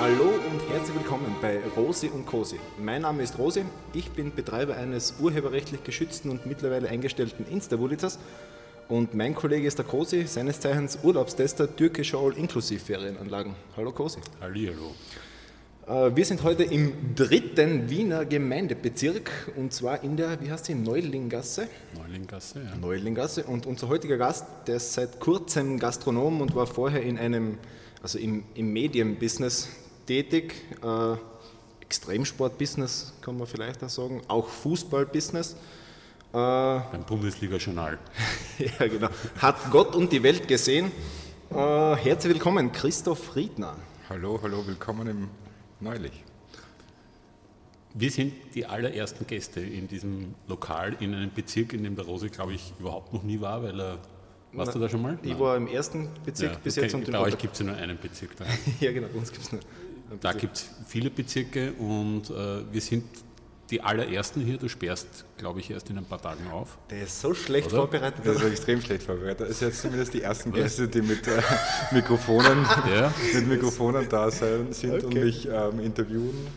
Hallo und herzlich willkommen bei Rosi und Cosi. Mein Name ist Rosi, ich bin Betreiber eines urheberrechtlich geschützten und mittlerweile eingestellten Insta-Wulitzers und mein Kollege ist der Cosi, seines Zeichens Urlaubstester türkischer All-Inklusiv-Ferienanlagen. Hallo Cosi. Hallihallo. Wir sind heute im 3. Wiener Gemeindebezirk und zwar in der, wie heißt sie, Neulinggasse? Neulinggasse, ja. Neulinggasse, und unser heutiger Gast, der ist seit kurzem Gastronom und war vorher in einem, also im Medienbusiness tätig, Extremsportbusiness kann man vielleicht auch sagen, auch Fußballbusiness. Beim Bundesliga-Journal. Ja, genau. Hat Gott und die Welt gesehen. Herzlich willkommen, Christoph Riedner. Hallo, willkommen im Neulich. Wir sind die allerersten Gäste in diesem Lokal, in einem Bezirk, in dem der Rosi, glaube ich, überhaupt noch nie war, weil er... Warst du da schon mal? Ich war im ersten Bezirk ja, bis okay. jetzt. Und bei euch gibt es ja nur einen Bezirk. Da. Ja, genau, bei uns gibt es nur einen Bezirk. Da gibt es viele Bezirke und wir sind die allerersten hier. Du sperrst, glaube ich, erst in ein paar Tagen auf. Der ist so schlecht Oder? vorbereitet. Das ist extrem schlecht vorbereitet. Das ist jetzt zumindest die ersten Gäste, die mit Mikrofonen, da sind und mich interviewen.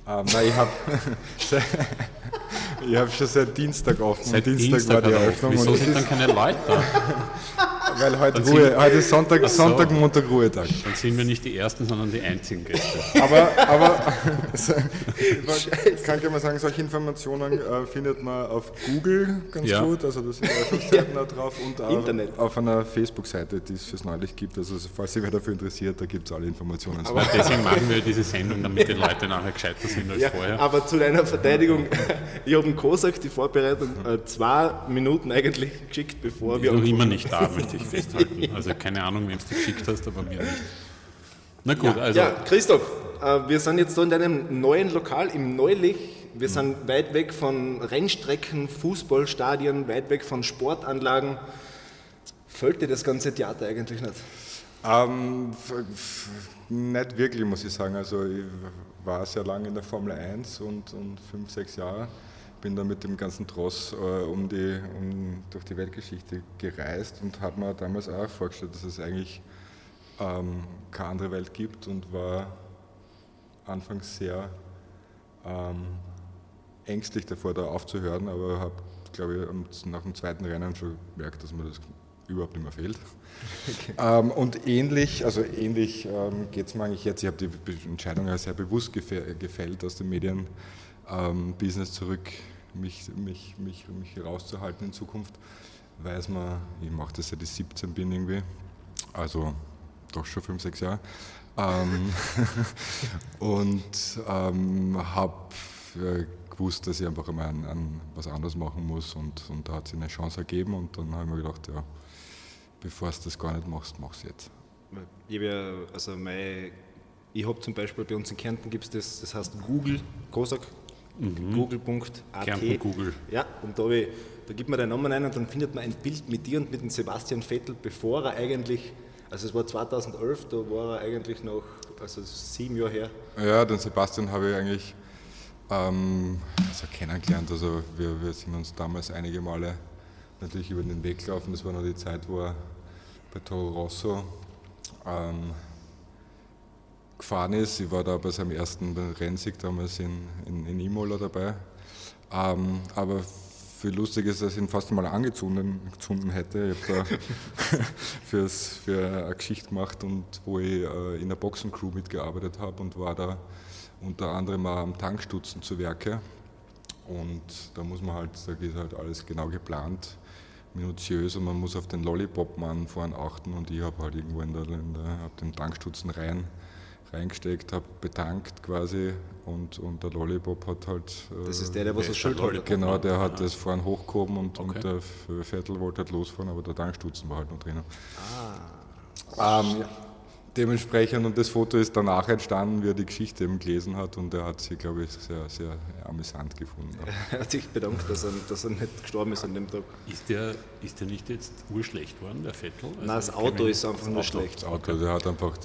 Ich habe schon seit Dienstag offen. Seit Dienstag war die Eröffnung. Wieso sind dann keine Leute da? Weil heute ist Sonntag, Montag Ruhetag. Dann sind wir nicht die Ersten, sondern die einzigen Gäste. Aber kann ich mal sagen, solche Informationen findet man auf Google ganz gut, also da sind Öffnungszeiten da drauf und auch auf einer Facebook-Seite, die es fürs Neulich gibt, also falls sich wer dafür interessiert, da gibt es alle Informationen. Aber deswegen machen wir diese Sendung, damit die Leute nachher gescheiter sind als vorher. Aber zu deiner Verteidigung, ich habe dem Kosak die Vorbereitung 2 Minuten eigentlich geschickt, bevor wir... noch immer nicht da, möchte ich festhalten. Also keine Ahnung, wem du geschickt hast, aber mir nicht. Na gut, also... Ja, Christoph, wir sind jetzt da in deinem neuen Lokal im Neulich. Wir sind weit weg von Rennstrecken, Fußballstadien, weit weg von Sportanlagen. Fällt dir das ganze Theater eigentlich nicht? Nicht wirklich, muss ich sagen. Also ich war sehr lange in der Formel 1 und 5, 6 Jahre. Bin dann mit dem ganzen Tross durch die Weltgeschichte gereist und habe mir damals auch vorgestellt, dass es eigentlich keine andere Welt gibt und war anfangs sehr ängstlich davor, da aufzuhören, aber habe, glaube ich, nach dem zweiten Rennen schon gemerkt, dass mir das überhaupt nicht mehr fehlt. Okay. Und ähnlich geht es mir eigentlich jetzt. Ich habe die Entscheidung ja sehr bewusst gefällt, aus dem Medienbusiness zurück mich rauszuhalten in Zukunft. Weiß man, ich mache das seit ich 17 bin irgendwie, also doch schon 5, 6 Jahre. Und habe gewusst, dass ich einfach einmal was anderes machen muss und da hat sich eine Chance ergeben und dann habe ich mir gedacht, ja, bevor du das gar nicht machst, mach es jetzt. Ich habe zum Beispiel bei uns in Kärnten gibt es das heißt Google, Kosak, google.at. Kärnten Google. Ja, und da gibt man deinen Namen ein und dann findet man ein Bild mit dir und mit dem Sebastian Vettel, bevor er eigentlich, also es war 2011, da war er eigentlich noch, also 7 Jahre her. Ja, den Sebastian habe ich eigentlich kennengelernt, also wir sind uns damals einige Male natürlich über den Weg gelaufen, das war noch die Zeit, wo er bei Toro Rosso gefahren ist. Ich war da bei seinem ersten Rennsieg damals in Imola dabei. Aber viel lustig ist, dass ich ihn fast einmal angezündet hätte. Ich habe da für eine Geschichte gemacht, und wo ich in der Boxencrew mitgearbeitet habe und war da unter anderem auch am Tankstutzen zu Werke. Und da geht halt alles genau geplant, minutiös, und man muss auf den Lollipop-Mann vorne achten, und ich habe halt irgendwo hab den Tankstutzen reingesteckt, habe betankt quasi, und der Lollipop hat halt... Das ist der was das Schild hat. Genau, der hat das vorne hochgehoben und der Vettel wollte halt losfahren, aber der Tankstutzen war halt noch drinnen. Dementsprechend, und das Foto ist danach entstanden, wie er die Geschichte eben gelesen hat, und er hat sie, glaube ich, sehr, sehr amüsant gefunden. Er hat sich bedankt, dass er nicht gestorben ist an dem Tag. Ist der nicht jetzt urschlecht worden, der Vettel? Also nein, das Auto ist einfach nur schlecht. Das Auto, der hat einfach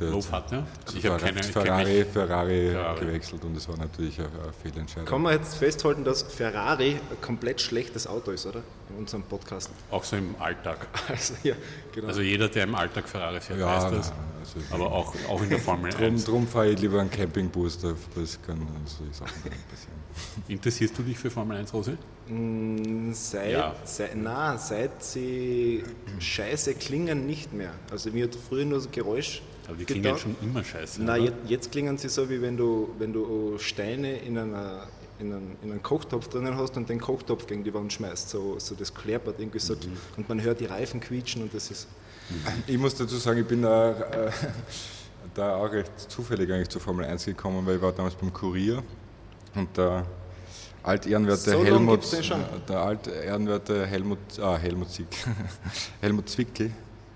Ferrari gewechselt, und das war natürlich eine Fehlentscheidung. Kann man jetzt festhalten, dass Ferrari ein komplett schlechtes Auto ist, oder? In unserem Podcast. Auch so im Alltag. Also, ja, genau. Also jeder, der im Alltag Ferrari fährt, weiß das. Aber auch in der Formel 1. Drum fahre ich lieber einen Campingbus, das kann solche Sachen nicht passieren. Interessierst du dich für Formel 1, Rose? Seit sie scheiße klingen, nicht mehr. Also mir hat früher nur so Geräusch. Aber die klingen schon immer scheiße. Nein, jetzt klingen sie so, wie wenn du Steine in einen Kochtopf drinnen hast und den Kochtopf gegen die Wand schmeißt. So das klappert irgendwie so. Und man hört die Reifen quietschen und das ist... Ich muss dazu sagen, ich bin da auch recht zufällig eigentlich zur Formel 1 gekommen, weil ich war damals beim Kurier und der altehrenwerte So Helmut Zwickel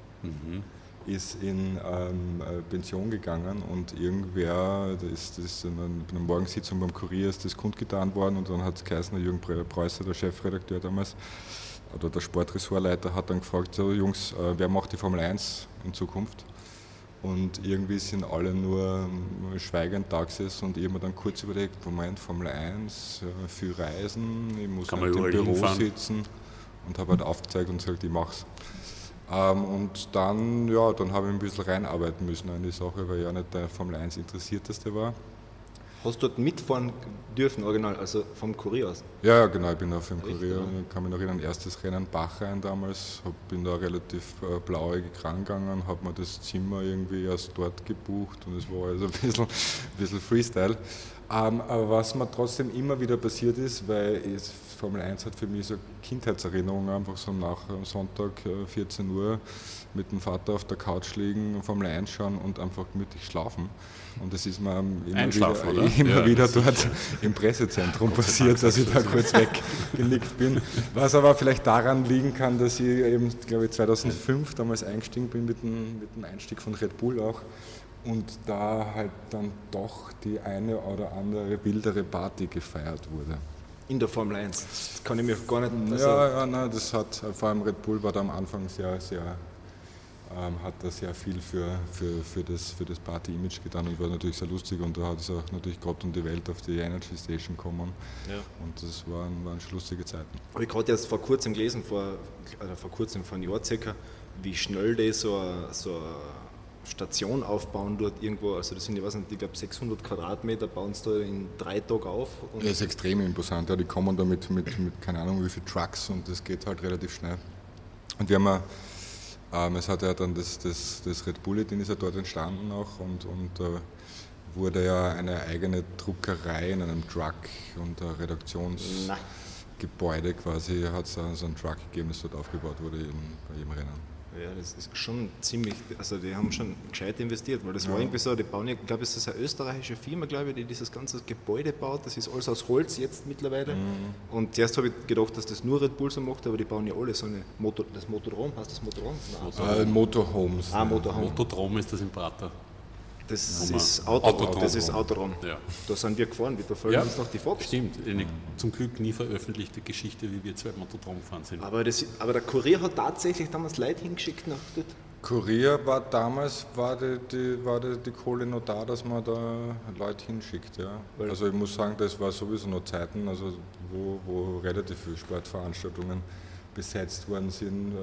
ist in Pension gegangen und irgendwer, das ist in einer Morgensitzung beim Kurier, ist das kundgetan worden und dann hat es geheißen, der Jürgen Preußer, der Chefredakteur damals, oder der Sportressortleiter, hat dann gefragt, so Jungs, wer macht die Formel 1 in Zukunft? Und irgendwie sind alle nur schweigend da gesessen und ich habe mir dann kurz überlegt, Moment, Formel 1, viel Reisen, ich muss nicht im Büro sitzen und habe halt aufgezeigt und gesagt, ich mach's. Und dann habe ich ein bisschen reinarbeiten müssen in die Sache, weil ich ja nicht der Formel 1 Interessierteste war. Hast du dort mitfahren dürfen, original, also vom Kurier aus? Ja, genau, ich bin auf dem Kurier. Ich kann mich noch erinnern, erstes Rennen Bachrhein damals, bin da relativ blauäugig rangegangen, habe mir das Zimmer irgendwie erst dort gebucht und es war also ein bisschen Freestyle. Aber was mir trotzdem immer wieder passiert ist, weil Formel 1 hat für mich so Kindheitserinnerungen, einfach so nach Sonntag 14 Uhr mit dem Vater auf der Couch liegen, Formel 1 schauen und einfach gemütlich schlafen. Und das ist mir immer wieder dort im Pressezentrum passiert, dass ich da kurz weggenickt bin. Was aber vielleicht daran liegen kann, dass ich eben, glaube ich, 2005 damals eingestiegen bin mit dem Einstieg von Red Bull auch. Und da halt dann doch die eine oder andere wildere Party gefeiert wurde. In der Formel 1? Das kann ich mir gar nicht... Nein, das hat, vor allem Red Bull war da am Anfang hat da sehr viel für das Party-Image getan und war natürlich sehr lustig und da hat es auch natürlich Gott und die Welt auf die Energy Station gekommen und das waren lustige Zeiten. Habe ich gerade erst vor kurzem gelesen, vor einem Jahr circa, wie schnell die so eine Station aufbauen dort irgendwo, also das sind, ich glaube 600 Quadratmeter, bauen sie da in 3 Tagen auf. Und das ist extrem imposant, die kommen da mit keine Ahnung wie viel Trucks und das geht halt relativ schnell. Und wir haben es hat ja dann das Red Bulletin ist ja dort entstanden auch und wurde ja eine eigene Druckerei in einem Truck und ein Redaktionsgebäude quasi, hat es so einen Truck gegeben, das dort aufgebaut wurde bei jedem Rennen. Ja, das ist schon ziemlich, also die haben schon gescheit investiert, weil das war irgendwie so, die bauen ja, ich glaube, es ist eine österreichische Firma, glaube ich, die dieses ganze Gebäude baut, das ist alles aus Holz jetzt mittlerweile. Und zuerst habe ich gedacht, dass das nur Red Bull so macht, aber die bauen ja alle so eine, das Motodrom, heißt das Motodrom? Motorhomes. Motodrom ist das im Prater. Das ist Autodrom. Ja. Da sind wir gefahren, da folgen uns noch die Fotos. Stimmt, eine zum Glück nie veröffentlichte Geschichte, wie wir 2 Motodrom gefahren sind. Aber der Kurier hat tatsächlich damals Leute hingeschickt nach dort. Kurier war damals, war die Kohle noch da, dass man da Leute hinschickt. Ja. Also ich muss sagen, das war sowieso noch Zeiten, also wo relativ viele Sportveranstaltungen besetzt worden sind.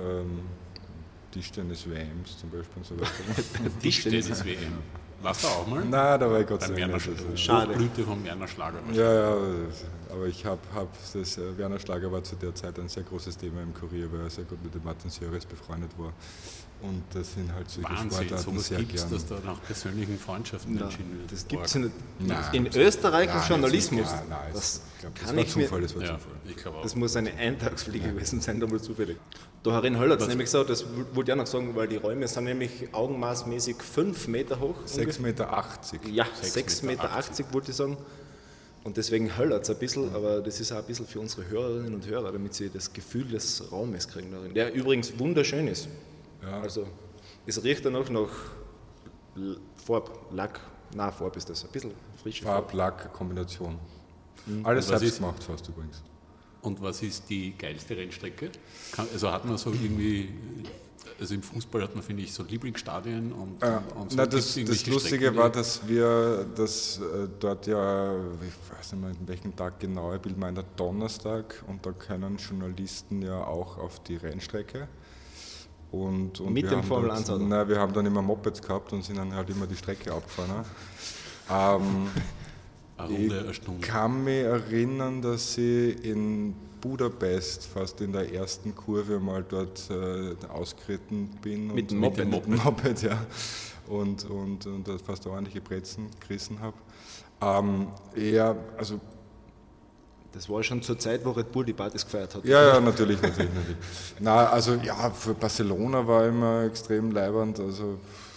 Tischtennis-WMs zum Beispiel und so weiter. Tischtennis-WM. Warst du auch mal? Nein, da war ich Gott sei Dank nicht. Schade. Blüte vom Werner Schlager. Ja, aber ich habe das Werner Schlager war zu der Zeit ein sehr großes Thema im Kurier, weil er sehr gut mit dem Martin Sjöres befreundet war. Und das sind halt solche Sportarten sowas sehr gibt's, gern. dass da nach persönlichen Freundschaften entschieden wird. Das gibt es ja nicht. In Österreich im Journalismus. Das war Zufall. Ich glaube auch. Das muss eine Eintagsfliege gewesen sein, da mal zufällig. Da Herrin Höll hat es nämlich gesagt, das wollte ich auch noch sagen, weil die Räume sind nämlich augenmaßmäßig 5 Meter hoch. 6,80 Meter. Ja, 6,80 Meter wollte ich sagen. Und deswegen höllert es ein bisschen, aber das ist auch ein bisschen für unsere Hörerinnen und Hörer, damit sie das Gefühl des Raumes kriegen darin. Der übrigens wunderschön ist. Ja. Also es riecht dann auch nach Lack. Nein, Farb ist das, ein bisschen frische Farb-Lack-Kombination. Alles selbst gemacht fast übrigens. Und was ist die geilste Rennstrecke? Also hat man so irgendwie, also im Fußball hat man, finde ich, so Lieblingsstadien und so. Das Lustige war, dass wir dort ja, ich weiß nicht mehr, in welchem Tag genau, ich bilde meinen Donnerstag und da können Journalisten ja auch auf die Rennstrecke. Und mit wir dem haben Formel dort, 1 Auto? Nein, wir haben dann immer Mopeds gehabt und sind dann halt immer die Strecke abgefahren. Eine Runde, eine Ich Stunde. kann mich erinnern, dass ich in Budapest fast in der ersten Kurve mal dort ausgeritten bin. Mit dem und Moped? Mit dem Moped, ja. Und dort fast ordentliche Brezen gerissen habe. Ja, also Das war schon zur Zeit, wo Red Bull die Partys gefeiert hat. ja, natürlich. Na, also ja, für Barcelona war immer extrem leibernd, also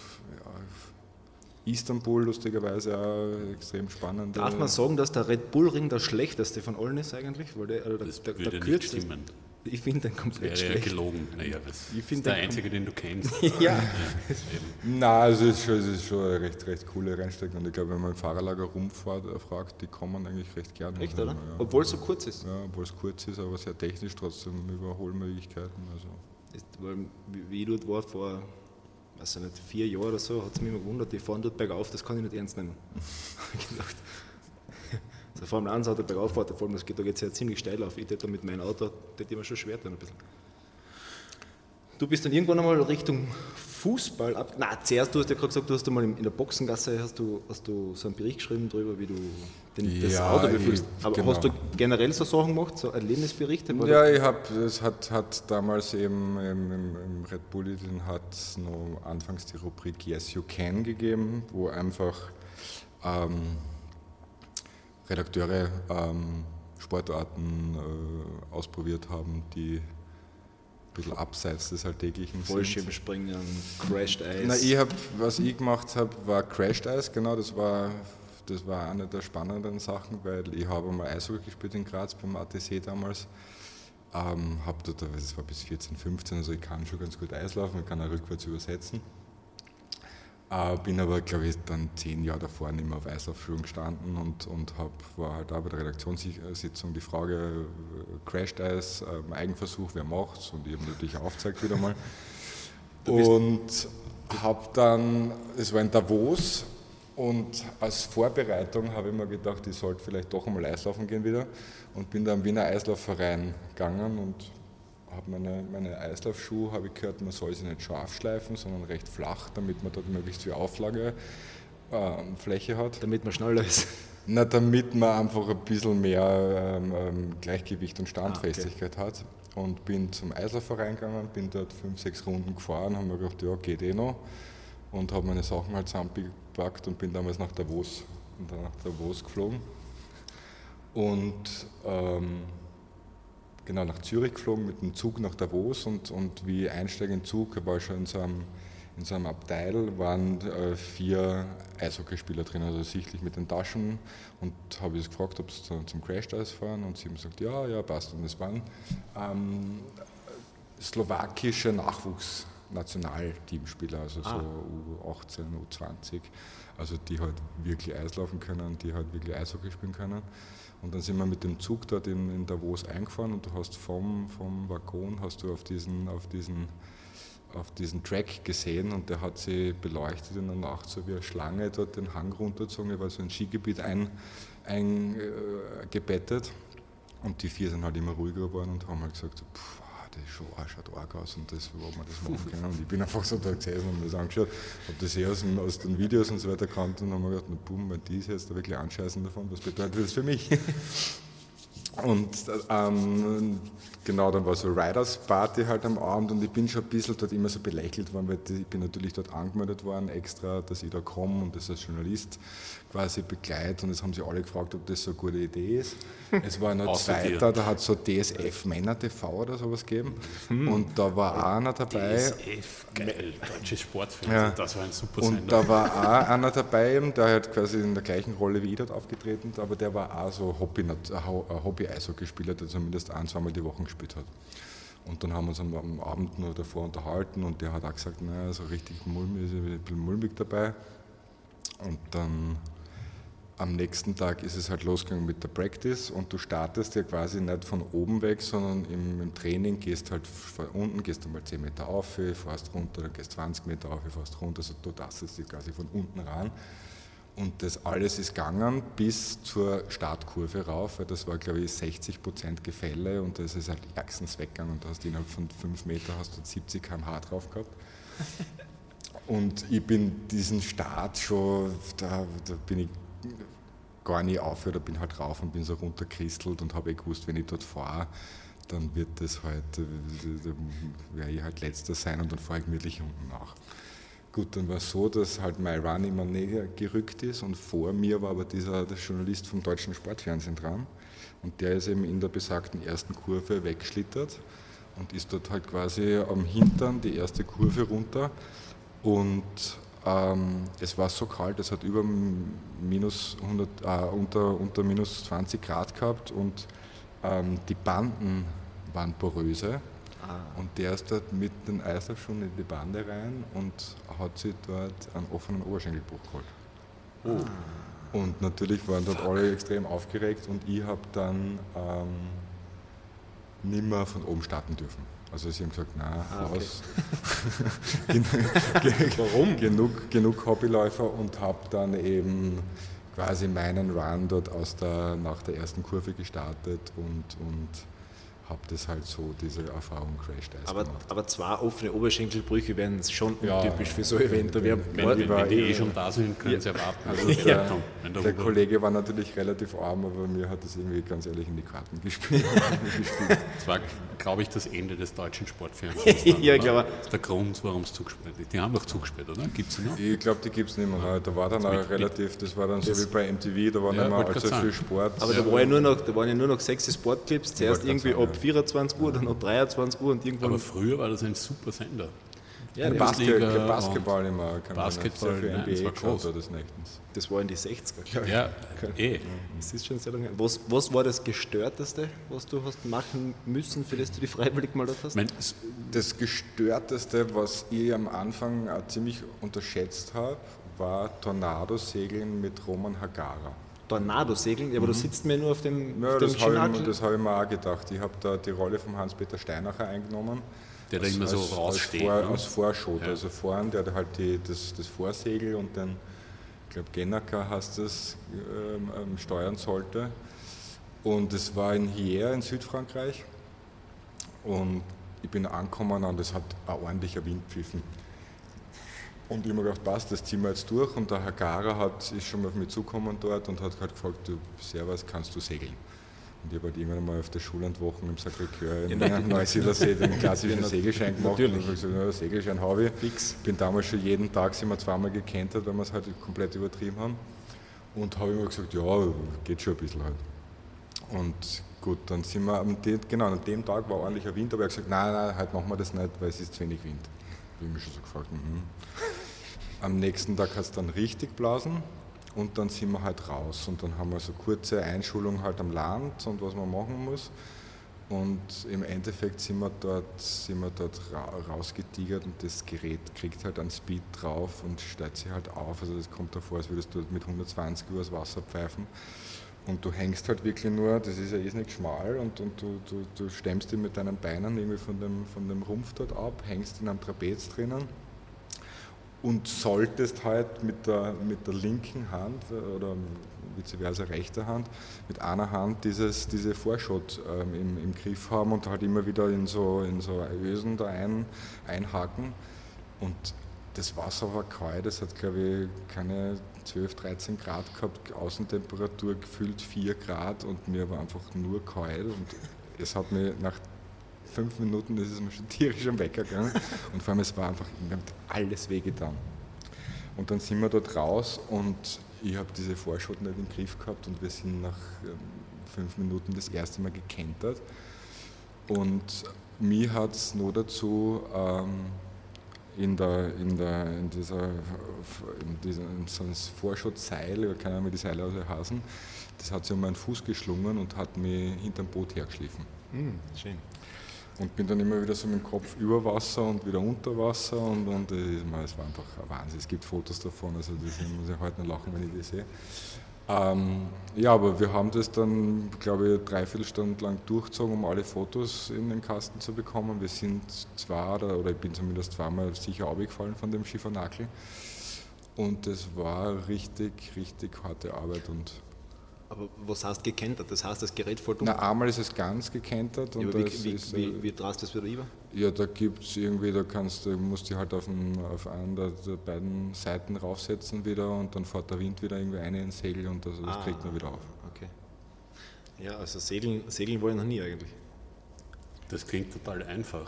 ja, Istanbul lustigerweise auch extrem spannend. Darf man sagen, dass der Red Bull Ring der schlechteste von allen ist eigentlich? Weil der, Das der würde nicht kürzeste. stimmen. Ich finde den komplett Wäre ja schlecht. gelogen. Naja, das Ich find ist der den einzige, den du kennst. Ja. Eben. Na, also es ist schon eine recht coole Rennstrecke und ich glaube, wenn man im Fahrerlager rumfahrt, fragt, die kommen eigentlich recht gerne. Echt, Also, oder? ja, Obwohl es so kurz ist. Ja, obwohl es kurz ist, aber sehr technisch trotzdem Überholmöglichkeiten. Also. Weil, wie ich dort war, vor weiß ich nicht, 4 Jahren oder so, hat es mich immer gewundert, die fahren dort bergauf, das kann ich nicht ernst nehmen. Ich gedacht, also vor allem 1 Auto bergauf fährt, vor allem, da geht es ja ziemlich steil auf. Ich hätte da mit meinem Auto, das immer schon schwer tun ein bisschen. Du bist dann irgendwann einmal Richtung Fußball ab. Nein, zuerst, du hast ja gerade gesagt, du hast einmal in der Boxengasse hast du so einen Bericht geschrieben darüber, wie du das Ja, Auto befühlst. Aber genau. hast du generell so Sachen gemacht, so Erlebnisberichte? Ja, es hat damals eben im Red Bull, den hat es noch anfangs die Rubrik Yes You Can gegeben, wo einfach Redakteure Sportarten ausprobiert haben, die ein bisschen abseits des Alltäglichen sind. Fallschirmspringen, Crashed Ice. Na, was ich gemacht habe, war Crashed Ice, genau, das war eine der spannenden Sachen, weil ich habe mal Eishockey gespielt in Graz beim ATC damals. Das war bis 14, 15, also ich kann schon ganz gut Eislaufen, ich kann auch rückwärts übersetzen. Bin aber, glaube ich, dann 10 Jahre davor nicht mehr auf Eislaufschuhen gestanden und war halt auch bei der Redaktionssitzung die Frage, Crashed Ice, Eigenversuch, wer macht's? Und ich habe natürlich aufgezeigt wieder mal. Und habe dann, es war in Davos, und als Vorbereitung habe ich mir gedacht, ich sollte vielleicht doch einmal Eislaufen gehen wieder und bin dann am Wiener Eislaufverein gegangen und habe meine Eislaufschuhe, habe ich gehört, man soll sie nicht scharf schleifen, sondern recht flach, damit man dort möglichst viel Auflagefläche hat. Damit man schneller ist. Na, damit man einfach ein bisschen mehr Gleichgewicht und Standfestigkeit hat. Und bin zum Eislaufverein gegangen, bin dort 5, 6 Runden gefahren, habe mir gedacht, ja, geht eh noch. Und habe meine Sachen halt zusammengepackt und bin damals nach Davos geflogen. Und genau nach Zürich geflogen mit dem Zug nach Davos und wie ich einsteige in den Zug, war ich schon in so einem Abteil, waren 4 Eishockeyspieler drin, also sichtlich mit den Taschen, und habe ich gefragt, ob sie zum Crash-Eis fahren, und sie haben gesagt, ja, passt. Und es waren slowakische Nachwuchsnationalteamspieler, also so U18, U20, also die halt wirklich Eislaufen können, die halt wirklich Eishockey spielen können. Und dann sind wir mit dem Zug dort in Davos eingefahren und du hast vom Waggon hast du auf diesen Track gesehen, und der hat sie beleuchtet in der Nacht, so wie eine Schlange dort den Hang runtergezogen, weil so ein Skigebiet eingebettet. Und die 4 sind halt immer ruhiger geworden und haben halt gesagt, so, das ist schon schaut arg aus, und das, ob man das machen können. Und ich bin einfach so da gesessen und mir das angeschaut, habe das aus den Videos und so weiter gekannt, und habe mir gedacht, wenn die jetzt da wirklich anscheißen davon, was bedeutet das für mich? Und genau, dann war so Riders Party halt am Abend, und ich bin schon ein bisschen dort immer so belächelt worden, weil ich bin natürlich dort angemeldet worden extra, dass ich da komme und das als Journalist quasi begleite, und es haben sich alle gefragt, ob das so eine gute Idee ist. Es war noch zweiter, da hat es so DSF Männer TV oder sowas gegeben, und da war auch einer dabei. DSF, geil, deutsches Sportfernsehen, das war ein super Sender. Und da war auch einer dabei, der hat quasi in der gleichen Rolle wie ich dort aufgetreten, aber der war auch so Hobby-Eishockeyspieler, der zumindest 1-2 Mal die Woche gespielt hat. Und dann haben wir uns am Abend noch davor unterhalten, und der hat auch gesagt, naja, so richtig mulmig, ist ein bisschen mulmig dabei. Und dann am nächsten Tag ist es halt losgegangen mit der Practice, und du startest ja quasi nicht von oben weg, sondern im Training gehst halt von unten, gehst einmal 10 Meter auf, fährst runter, dann gehst 20 Meter auf, fährst runter, also du tastest dich quasi von unten ran. Und das alles ist gegangen bis zur Startkurve rauf, weil das war, glaube ich, 60% Gefälle und das ist halt ärgstens weggegangen und du hast innerhalb von 5 Meter hast du 70 km/h drauf gehabt. Und ich bin diesen Start schon, da bin ich gar nicht aufgehört, da bin halt rauf und bin so runterkristelt und habe gewusst, wenn ich dort fahre, dann wird das halt, werde ich halt letzter sein und dann fahre ich gemütlich unten nach. Gut, dann war es so, dass halt mein Run immer näher gerückt ist und vor mir war aber der Journalist vom deutschen Sportfernsehen dran und der ist eben in der besagten ersten Kurve weggeschlittert und ist dort halt quasi am Hintern die erste Kurve runter und es war so kalt, es hat über minus 100, unter minus 20 Grad gehabt und die Banden waren poröse. Und der ist dort mit den Eisstoffschuhen in die Bande rein und hat sich dort einen offenen Oberschenkelbruch geholt. Oh. Und natürlich waren dort alle extrem aufgeregt und ich habe dann nicht mehr von oben starten dürfen. Also sie haben gesagt, nein, raus. Okay. Warum? Genug Hobbyläufer und habe dann eben quasi meinen Run dort nach der ersten Kurve gestartet und habe das halt so, diese Erfahrung Crash-Eis gemacht. Aber 2 offene Oberschenkelbrüche wären schon untypisch für so Events. Wenn die schon da sind, können sie erwarten. Also der Kollege war natürlich relativ arm, aber mir hat das irgendwie ganz ehrlich in die Karten gespielt. Das war, glaube ich, das Ende des deutschen Sportfernsehens. Dann, ja, klar. Das ist der Grund, warum es zugesperrt ist. Die haben doch zugesperrt, oder? Gibt es noch? Ich glaube, die gibt es nicht mehr. Da war dann auch relativ, das war dann so wie bei MTV, da war nicht mehr allzu viel Sport. Aber da waren ja nur noch 6 Sportclips, zuerst irgendwie ab 24 Uhr, dann ab 23 Uhr und irgendwann... Aber früher war das ein super Sender. Ja, Basketball immer. Basketball, für NBA das war groß. Das nächtens. Das war in die 60er, glaube ich. Ja, Das ist schon sehr lange. Was war das Gestörteste, was du hast machen müssen, für das du dich freiwillig mal dort hast? Das Gestörteste, was ich am Anfang auch ziemlich unterschätzt habe, war Tornadosegeln mit Roman Hagara. Tornadosegeln? Ja, aber du sitzt mir nur auf dem das habe ich mir auch gedacht. Ich habe da die Rolle von Hans-Peter Steinacher eingenommen. Der da immer so raussteht. Als Vorschot, also vorn, der halt das Vorsegel und dann, ich glaube, Gennaker heißt das, steuern sollte. Und es war in Hyères in Südfrankreich und ich bin angekommen und es hat ein ordentlicher Wind pfiffen. Und ich habe mir gedacht, passt, das ziehen wir jetzt durch. Und der Hagara ist schon mal auf mich zugekommen dort und hat halt gefragt, du Servus, kannst du segeln? Und ich habe halt irgendwann mal auf der Schullandwochen im Sacré-Cœur in Neusiedlersee den klassischen Segelschein gemacht. Natürlich. Und ich habe gesagt, Segelschein habe ich. Fix. Bin damals schon jeden Tag, sind wir 2-mal gekentert, weil wir es halt komplett übertrieben haben. Und habe immer gesagt, ja, geht schon ein bisschen halt. Und gut, dann sind wir, an dem Tag war ordentlicher Wind, aber ich habe gesagt, nein, heute machen wir das nicht, weil es ist zu wenig Wind. Ich habe mich schon so gefragt, Am nächsten Tag hat es dann richtig blasen und dann sind wir halt raus und dann haben wir so kurze Einschulung halt am Land und was man machen muss. Und im Endeffekt sind wir dort rausgetigert und das Gerät kriegt halt einen Speed drauf und steigt sich halt auf. Also das kommt davor, als würdest du mit 120 übers Wasser pfeifen. Und du hängst halt wirklich nur, das ist ja nicht schmal und du stemmst dich mit deinen Beinen irgendwie von dem Rumpf dort ab, hängst in einem Trapez drinnen und solltest halt mit der linken Hand oder vice versa rechter Hand mit einer Hand diese Vorschot im Griff haben und halt immer wieder in so Ösen da einhaken. Und das Wasser war kalt, es hat glaube ich keine 12, 13 Grad gehabt, Außentemperatur gefühlt 4 Grad und mir war einfach nur kalt und es hat mir nach 5 Minuten ist es mir schon tierisch am Wecker gegangen und vor allem es war einfach, mir hat alles wehgetan. Und dann sind wir dort raus und ich habe diese Vorschot nicht im Griff gehabt und wir sind nach 5 Minuten das erste Mal gekentert und mir hat es nur dazu in so ein Vorschotseil, keine Ahnung, wie die Seile heißen, das hat sich um meinen Fuß geschlungen und hat mich hinterm Boot hergeschliffen. Schön. Und bin dann immer wieder so mit dem Kopf über Wasser und wieder unter Wasser und es war einfach ein Wahnsinn. Es gibt Fotos davon, also das muss ich heute noch lachen, wenn ich die sehe. Ja, aber wir haben das dann, glaube ich, 3/4 Stunde lang durchgezogen, um alle Fotos in den Kasten zu bekommen. Wir sind oder ich bin zumindest 2-mal sicher runtergefallen von dem Schiffernakel. Und das war richtig, richtig harte Arbeit. Aber was heißt gekentert? Das heißt, das Gerät fällt um? Na, einmal ist es ganz gekentert. Und aber das ist, wie drast du das wieder über? ja, da gibt es irgendwie, du musst dich halt auf einen der beiden Seiten raufsetzen wieder und dann fährt der Wind wieder irgendwie eine ins Segel und das kriegt man wieder auf. Okay. Ja, also segeln wollen noch nie eigentlich. Das klingt total einfach.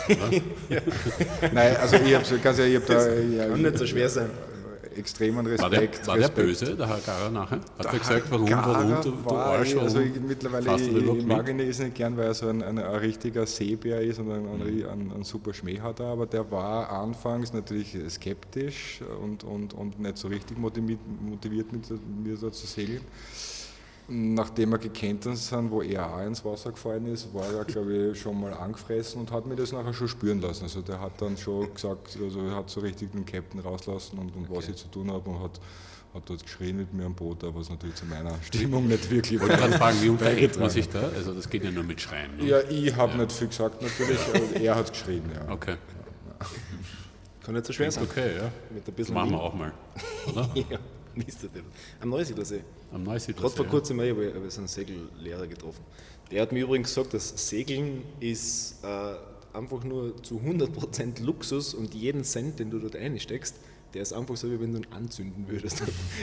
Nein, also ich habe da Kann nicht so schwer sein. extremen Respekt. War der böse, der Herr Gara nachher? Hat er gesagt, warum du Arsch, also warum mittlerweile, fährst du da überhaupt ich mit? mag ihn jetzt nicht gern, weil er so ein richtiger Seebär ist und einen super Schmäh hat, aber der war anfangs natürlich skeptisch und nicht so richtig motiviert mit mir so zu segeln. Nachdem wir gekentert sind, wo er auch ins Wasser gefallen ist, war er, glaube ich, schon mal angefressen und hat mir das nachher schon spüren lassen. Also der hat dann schon gesagt, also er hat so richtig den Captain rauslassen und was ich zu tun habe und hat dort geschrien mit mir am Boot, aber was natürlich zu meiner Stimmung nicht wirklich Ich wollte gerade fragen, wie unterhält man sich da? Also das geht ja nur mit Schreien. Ne? Ja, ich habe nicht viel gesagt natürlich, aber er hat geschrien, ja. Okay. Kann nicht so schwer sein. Okay, ja. Mit ein bisschen Machen wir Wind. auch mal, oder? Ja, Mist. Am Neusiedlersee. Am Neusiedlersee. Gerade vor kurzem habe ich so einen Segellehrer getroffen. Der hat mir übrigens gesagt, dass Segeln ist einfach nur zu 100% Luxus und jeden Cent, den du dort einsteckst, der ist einfach so, wie wenn du ihn anzünden würdest.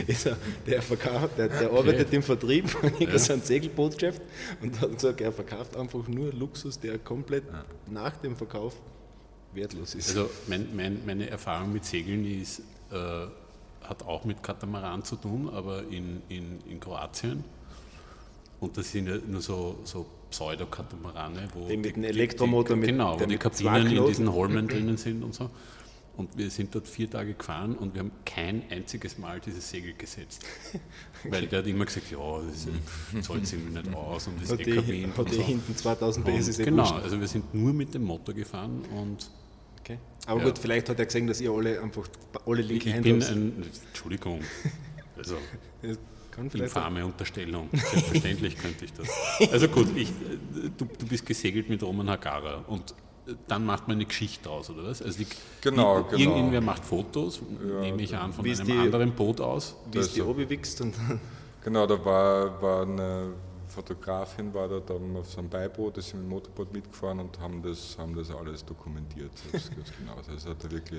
Der arbeitet im Vertrieb von so einem Segelbootgeschäft und hat gesagt, er verkauft einfach nur Luxus, der komplett nach dem Verkauf wertlos ist. Also meine Erfahrung mit Segeln ist, hat auch mit Katamaran zu tun, aber in Kroatien. Und das sind ja nur so Pseudo-Katamarane, wo Die mit einem Elektromotor mit genau, wo der die mit zwei Kabinen in Knoten. diesen Holmen drinnen sind und so. Und wir sind dort 4 Tage gefahren und wir haben kein einziges Mal dieses Segel gesetzt. Weil der hat immer gesagt, ja, das zahlt sich nicht aus und das ist Hat die Wind und so. hinten 2000 PS ist Genau, wurscht. also wir sind nur mit dem Motor gefahren und Okay. Aber Ja. gut, vielleicht hat er gesehen, dass ihr alle linke ich Hände bin habt. Entschuldigung, also Das kann vielleicht infame Unterstellung, selbstverständlich könnte ich das. Also gut, du bist gesegelt mit Roman Hagara und dann macht man eine Geschichte draus, oder was? Also Genau. Irgendwer macht Fotos, nehme ich an, von Wie ist einem die- anderen Boot aus. wie es die Also- Obi wächst und Genau, da war eine Fotografin, war da dann auf so einem Beiboot, ist mit dem Motorboot mitgefahren und haben das alles dokumentiert. Das ganz genau. Also es hat da wirklich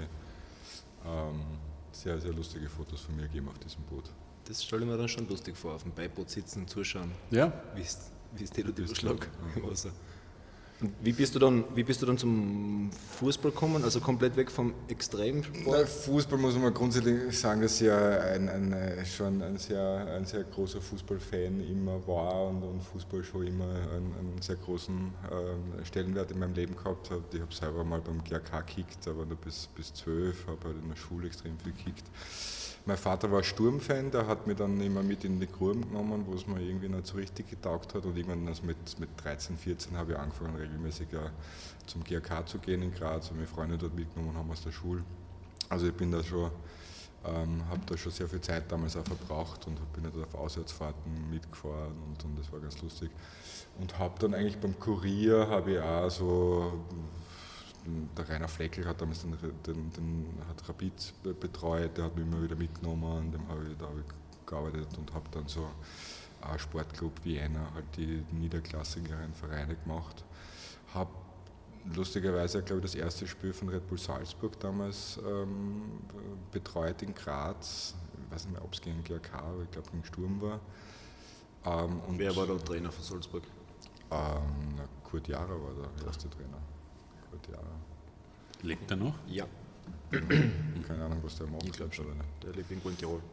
sehr, sehr lustige Fotos von mir gegeben auf diesem Boot. das stelle ich mir dann schon lustig vor, auf dem Beiboot sitzen und zuschauen, Ja, wie es dir der Überschlag im Wasser. Und wie bist du dann zum Fußball gekommen, also komplett weg vom Extremsport? Na, Fußball muss man grundsätzlich sagen, dass ich ja schon ein sehr großer Fußballfan immer war und Fußball schon immer einen sehr großen Stellenwert in meinem Leben gehabt hat. Ich habe selber mal beim GRK gekickt, aber nur bis 12, habe halt in der Schule extrem viel gekickt. Mein Vater war Sturmfan, der hat mich dann immer mit in die Gruben genommen, wo es mir irgendwie nicht so richtig getaugt hat. Und irgendwann also mit 13, 14 habe ich angefangen, regelmäßig zum GRK zu gehen in Graz, weil meine Freunde dort mitgenommen haben aus der Schule. Also ich bin da schon, habe da schon sehr viel Zeit damals auch verbraucht und bin da auf Auswärtsfahrten mitgefahren und das war ganz lustig. Und habe dann eigentlich beim Kurier, habe ich auch so, der Rainer Fleckl hat damals hat Rapid betreut, der hat mich immer wieder mitgenommen, dem habe ich gearbeitet und habe dann so einen Sportclub Vienna, halt die niederklassigeren Vereine gemacht. Habe lustigerweise, glaube ich, das erste Spiel von Red Bull Salzburg damals betreut in Graz. Ich weiß nicht mehr, ob es gegen GRK, aber ich glaube gegen Sturm war. Und Wer war der Trainer von Salzburg? Kurt Jara war der erste Trainer. Kurt Jara. lebt er noch? Ja, Keine Ahnung, was der macht. ich glaube schon. Der lebt irgendwo in Tirol.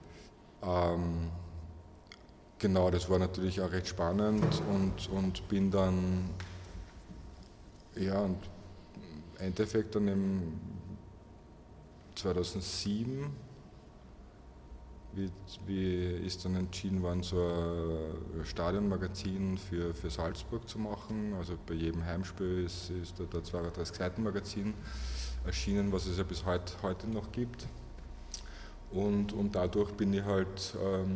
Genau, das war natürlich auch recht spannend und bin dann, ja, und im Endeffekt dann im 2007, wie ist dann entschieden worden, so ein Stadionmagazin für Salzburg zu machen. Also bei jedem Heimspiel ist da 32 Seiten Magazin erschienen, was es ja bis heute noch gibt. Und dadurch bin ich halt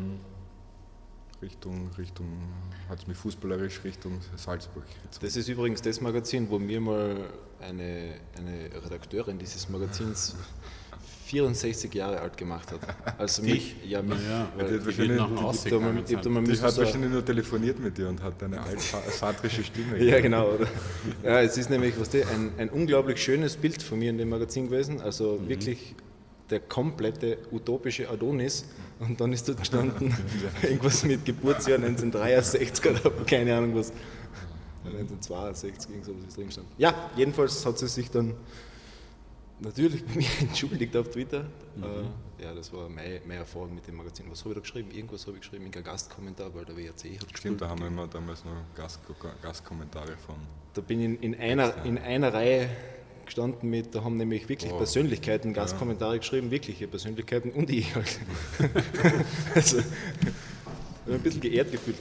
hat es mich fußballerisch Richtung Salzburg gezogen. Das ist übrigens das Magazin, wo mir mal eine Redakteurin dieses Magazins 64 Jahre alt gemacht hat. Also Dich? Ja, mich. Ja, die hat die wahrscheinlich- wird nach dem die- Ausgegangen Ich hab da sein. mal Die müssen hat so- wahrscheinlich nur telefoniert mit dir und hat eine altvatrische Stimme. Ja, genau. Oder? Ja, es ist nämlich ein unglaublich schönes Bild von mir in dem Magazin gewesen. Also wirklich der komplette utopische Adonis. Und dann ist dort gestanden, irgendwas mit Geburtsjahr 1963 oder keine Ahnung was. 1962, irgend sowas ist drin gestanden. Ja, jedenfalls hat sie sich dann natürlich bei mir entschuldigt auf Twitter. Ja, das war meine Erfahrung mit dem Magazin. Was habe ich da geschrieben? Irgendwas habe ich geschrieben, irgendein Gastkommentar, weil der WRC hat Stimmt, da haben wir immer damals noch Gastkommentare von. Da bin ich in einer Reihe gestanden mit, da haben nämlich wirklich Persönlichkeiten Gastkommentare geschrieben, wirkliche Persönlichkeiten und ich halt. Also, ich habe mich ein bisschen geehrt gefühlt.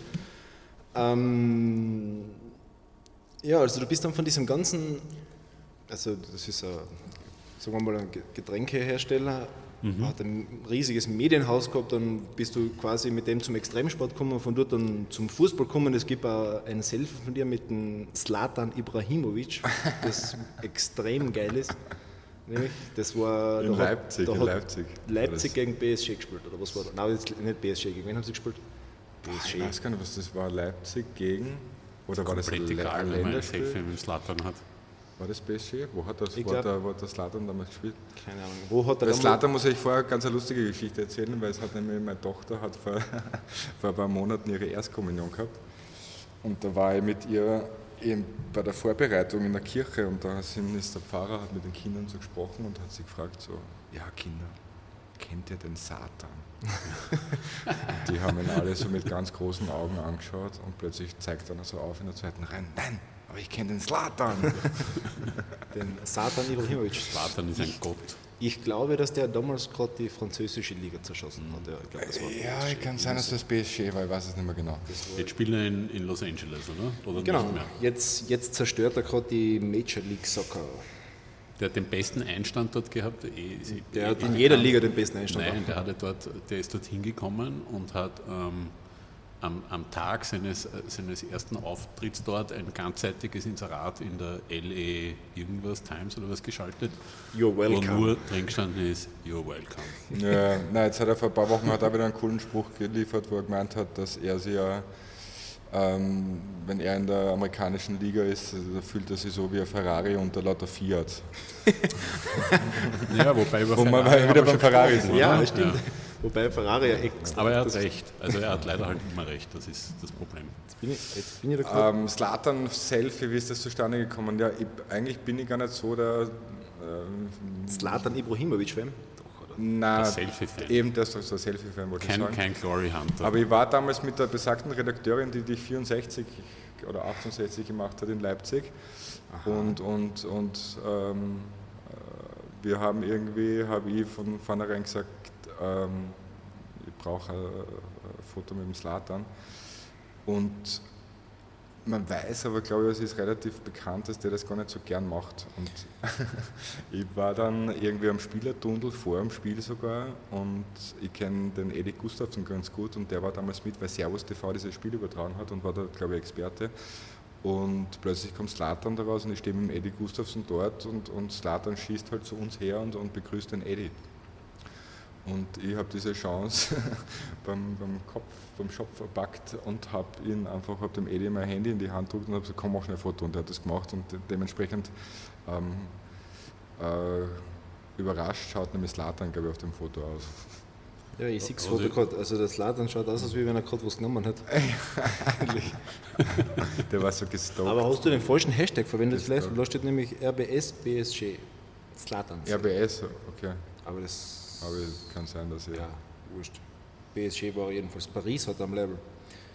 Ja, also du bist dann von diesem ganzen, also das ist ein, sagen wir mal, ein Getränkehersteller, hat ein riesiges Medienhaus gehabt, dann bist du quasi mit dem zum Extremsport gekommen, von dort dann zum Fußball gekommen. Es gibt auch ein Selfie von dir mit dem Zlatan Ibrahimovic, das extrem geil ist. Nämlich, das war In da Leipzig, da in hat Leipzig. Leipzig gegen PSG gespielt, oder was war das? Nein, jetzt nicht PSG, gegen wen haben sie gespielt? Ich weiß gar nicht, was das war. Leipzig gegen. Oder war das ein Komplett egal, wenn man ein Länderspiel? Selfie mit dem Slatan hat. War das PSG? Wo hat das, Ich wo glaub- hat der Zlatan damals gespielt? Keine Ahnung. Wo hat er Bei damals- Zlatan muss ich vorher ganz eine lustige Geschichte erzählen, weil es hat nämlich meine Tochter hat vor ein paar Monaten ihre Erstkommunion gehabt. Und da war ich mit ihr eben bei der Vorbereitung in der Kirche und da ist der Pfarrer, hat mit den Kindern so gesprochen und hat sie gefragt so, ja Kinder, kennt ihr den Satan? Und die haben ihn alle so mit ganz großen Augen angeschaut und plötzlich zeigt einer so auf in der zweiten Reihe, nein, aber ich kenne den Zlatan. Den Zlatan Ibrahimovic. Slatan ist ein Gott. Ich glaube, dass der damals gerade die französische Liga zerschossen hat. Ja, ich glaube, das war Ja, ich kann sein, dass das PSG war, ich weiß es nicht mehr genau. Jetzt spielt er in Los Angeles, oder Genau, nicht mehr? jetzt zerstört er gerade die Major League Soccer. Der hat den besten Einstand dort gehabt. Der hat in jeder Liga den besten Einstand. Nein, der ist dort hingekommen und hat am Tag seines ersten Auftritts dort ein ganzseitiges Inserat in der LA irgendwas Times oder was geschaltet, You're wo welcome. nur drin gestanden ist, you're welcome. Ja, nein, jetzt hat er vor ein paar Wochen hat er wieder einen coolen Spruch geliefert, wo er gemeint hat, dass er sich ja, wenn er in der amerikanischen Liga ist, da fühlt er sich so wie ein Ferrari unter lauter Fiat. Ja, wobei über Wo man Ferrari wieder haben wir beim schon Ferrari gesprochen, sind. Ja, oder? das stimmt. Wobei Ferrari ja extra. Aber er hat recht. Also er hat leider halt immer recht, das ist das Problem. Jetzt bin ich da gerade. Zlatan Selfie, wie ist das zustande gekommen? Ja, eigentlich bin ich gar nicht so der. Zlatan Ibrahimovic-Fan? Doch, oder? Nein, Der Selfie-Fan. eben das ist so ein Selfie-Fan, wollte ich sagen. Kein Glory Hunter. Aber ich war damals mit der besagten Redakteurin, die 64 oder 68 gemacht hat in Leipzig. Und wir haben habe ich von vornherein gesagt, ich brauche ein Foto mit dem Zlatan. Und man weiß aber, glaube ich, es ist relativ bekannt, dass der das gar nicht so gern macht. Und ich war dann irgendwie am Spielertunnel, vor dem Spiel sogar, und ich kenne den Eddie Gustafsson ganz gut und der war damals mit, weil Servus TV dieses Spiel übertragen hat und war da, glaube ich, Experte. Und plötzlich kommt Zlatan da raus und ich stehe mit dem Eddie Gustafsson dort und Zlatan schießt halt zu uns her und begrüßt den Eddie. Und ich habe diese Chance beim Shop verpackt und habe dem Eddie mein Handy in die Hand gedrückt und habe gesagt, komm, mach schnell ein Foto. Und er hat das gemacht und dementsprechend überrascht schaut nämlich Zlatan, glaube ich, auf dem Foto aus. Ja, ich sehe das Also- Foto gerade. Also der Zlatan schaut aus, als wenn er gerade was genommen hat. Der war so gestalkt. Aber hast du den falschen Hashtag verwendet vielleicht? Da steht nämlich RBS BSG. Zlatan. RBS, okay. Aber das. Aber es kann sein, dass ich. Ja, wurscht. PSG war jedenfalls. Paris hat am Label.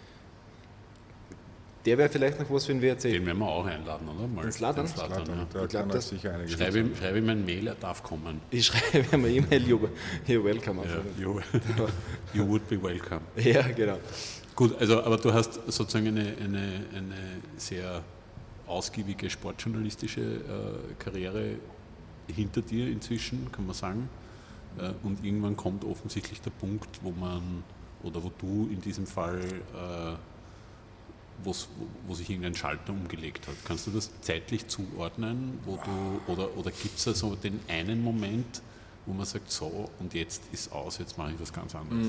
Der wäre vielleicht noch was für den WRC. Den werden wir auch einladen, oder? Mal Den Zlatan? Zlatan, ja. da Ich glaub, kann er das- sicher einiges Schreibe ihm ein Mail, er darf kommen. Ich schreibe mir E-Mail, you're welcome. Ja, Einfach. you would be welcome. Ja, genau. Gut, also aber du hast sozusagen eine sehr ausgiebige sportjournalistische Karriere hinter dir inzwischen, kann man sagen. Und irgendwann kommt offensichtlich der Punkt, wo du in diesem Fall, wo sich irgendein Schalter umgelegt hat. Kannst du das zeitlich zuordnen, oder gibt es da so den einen Moment, wo man sagt, so und jetzt ist aus, jetzt mache ich was ganz anderes?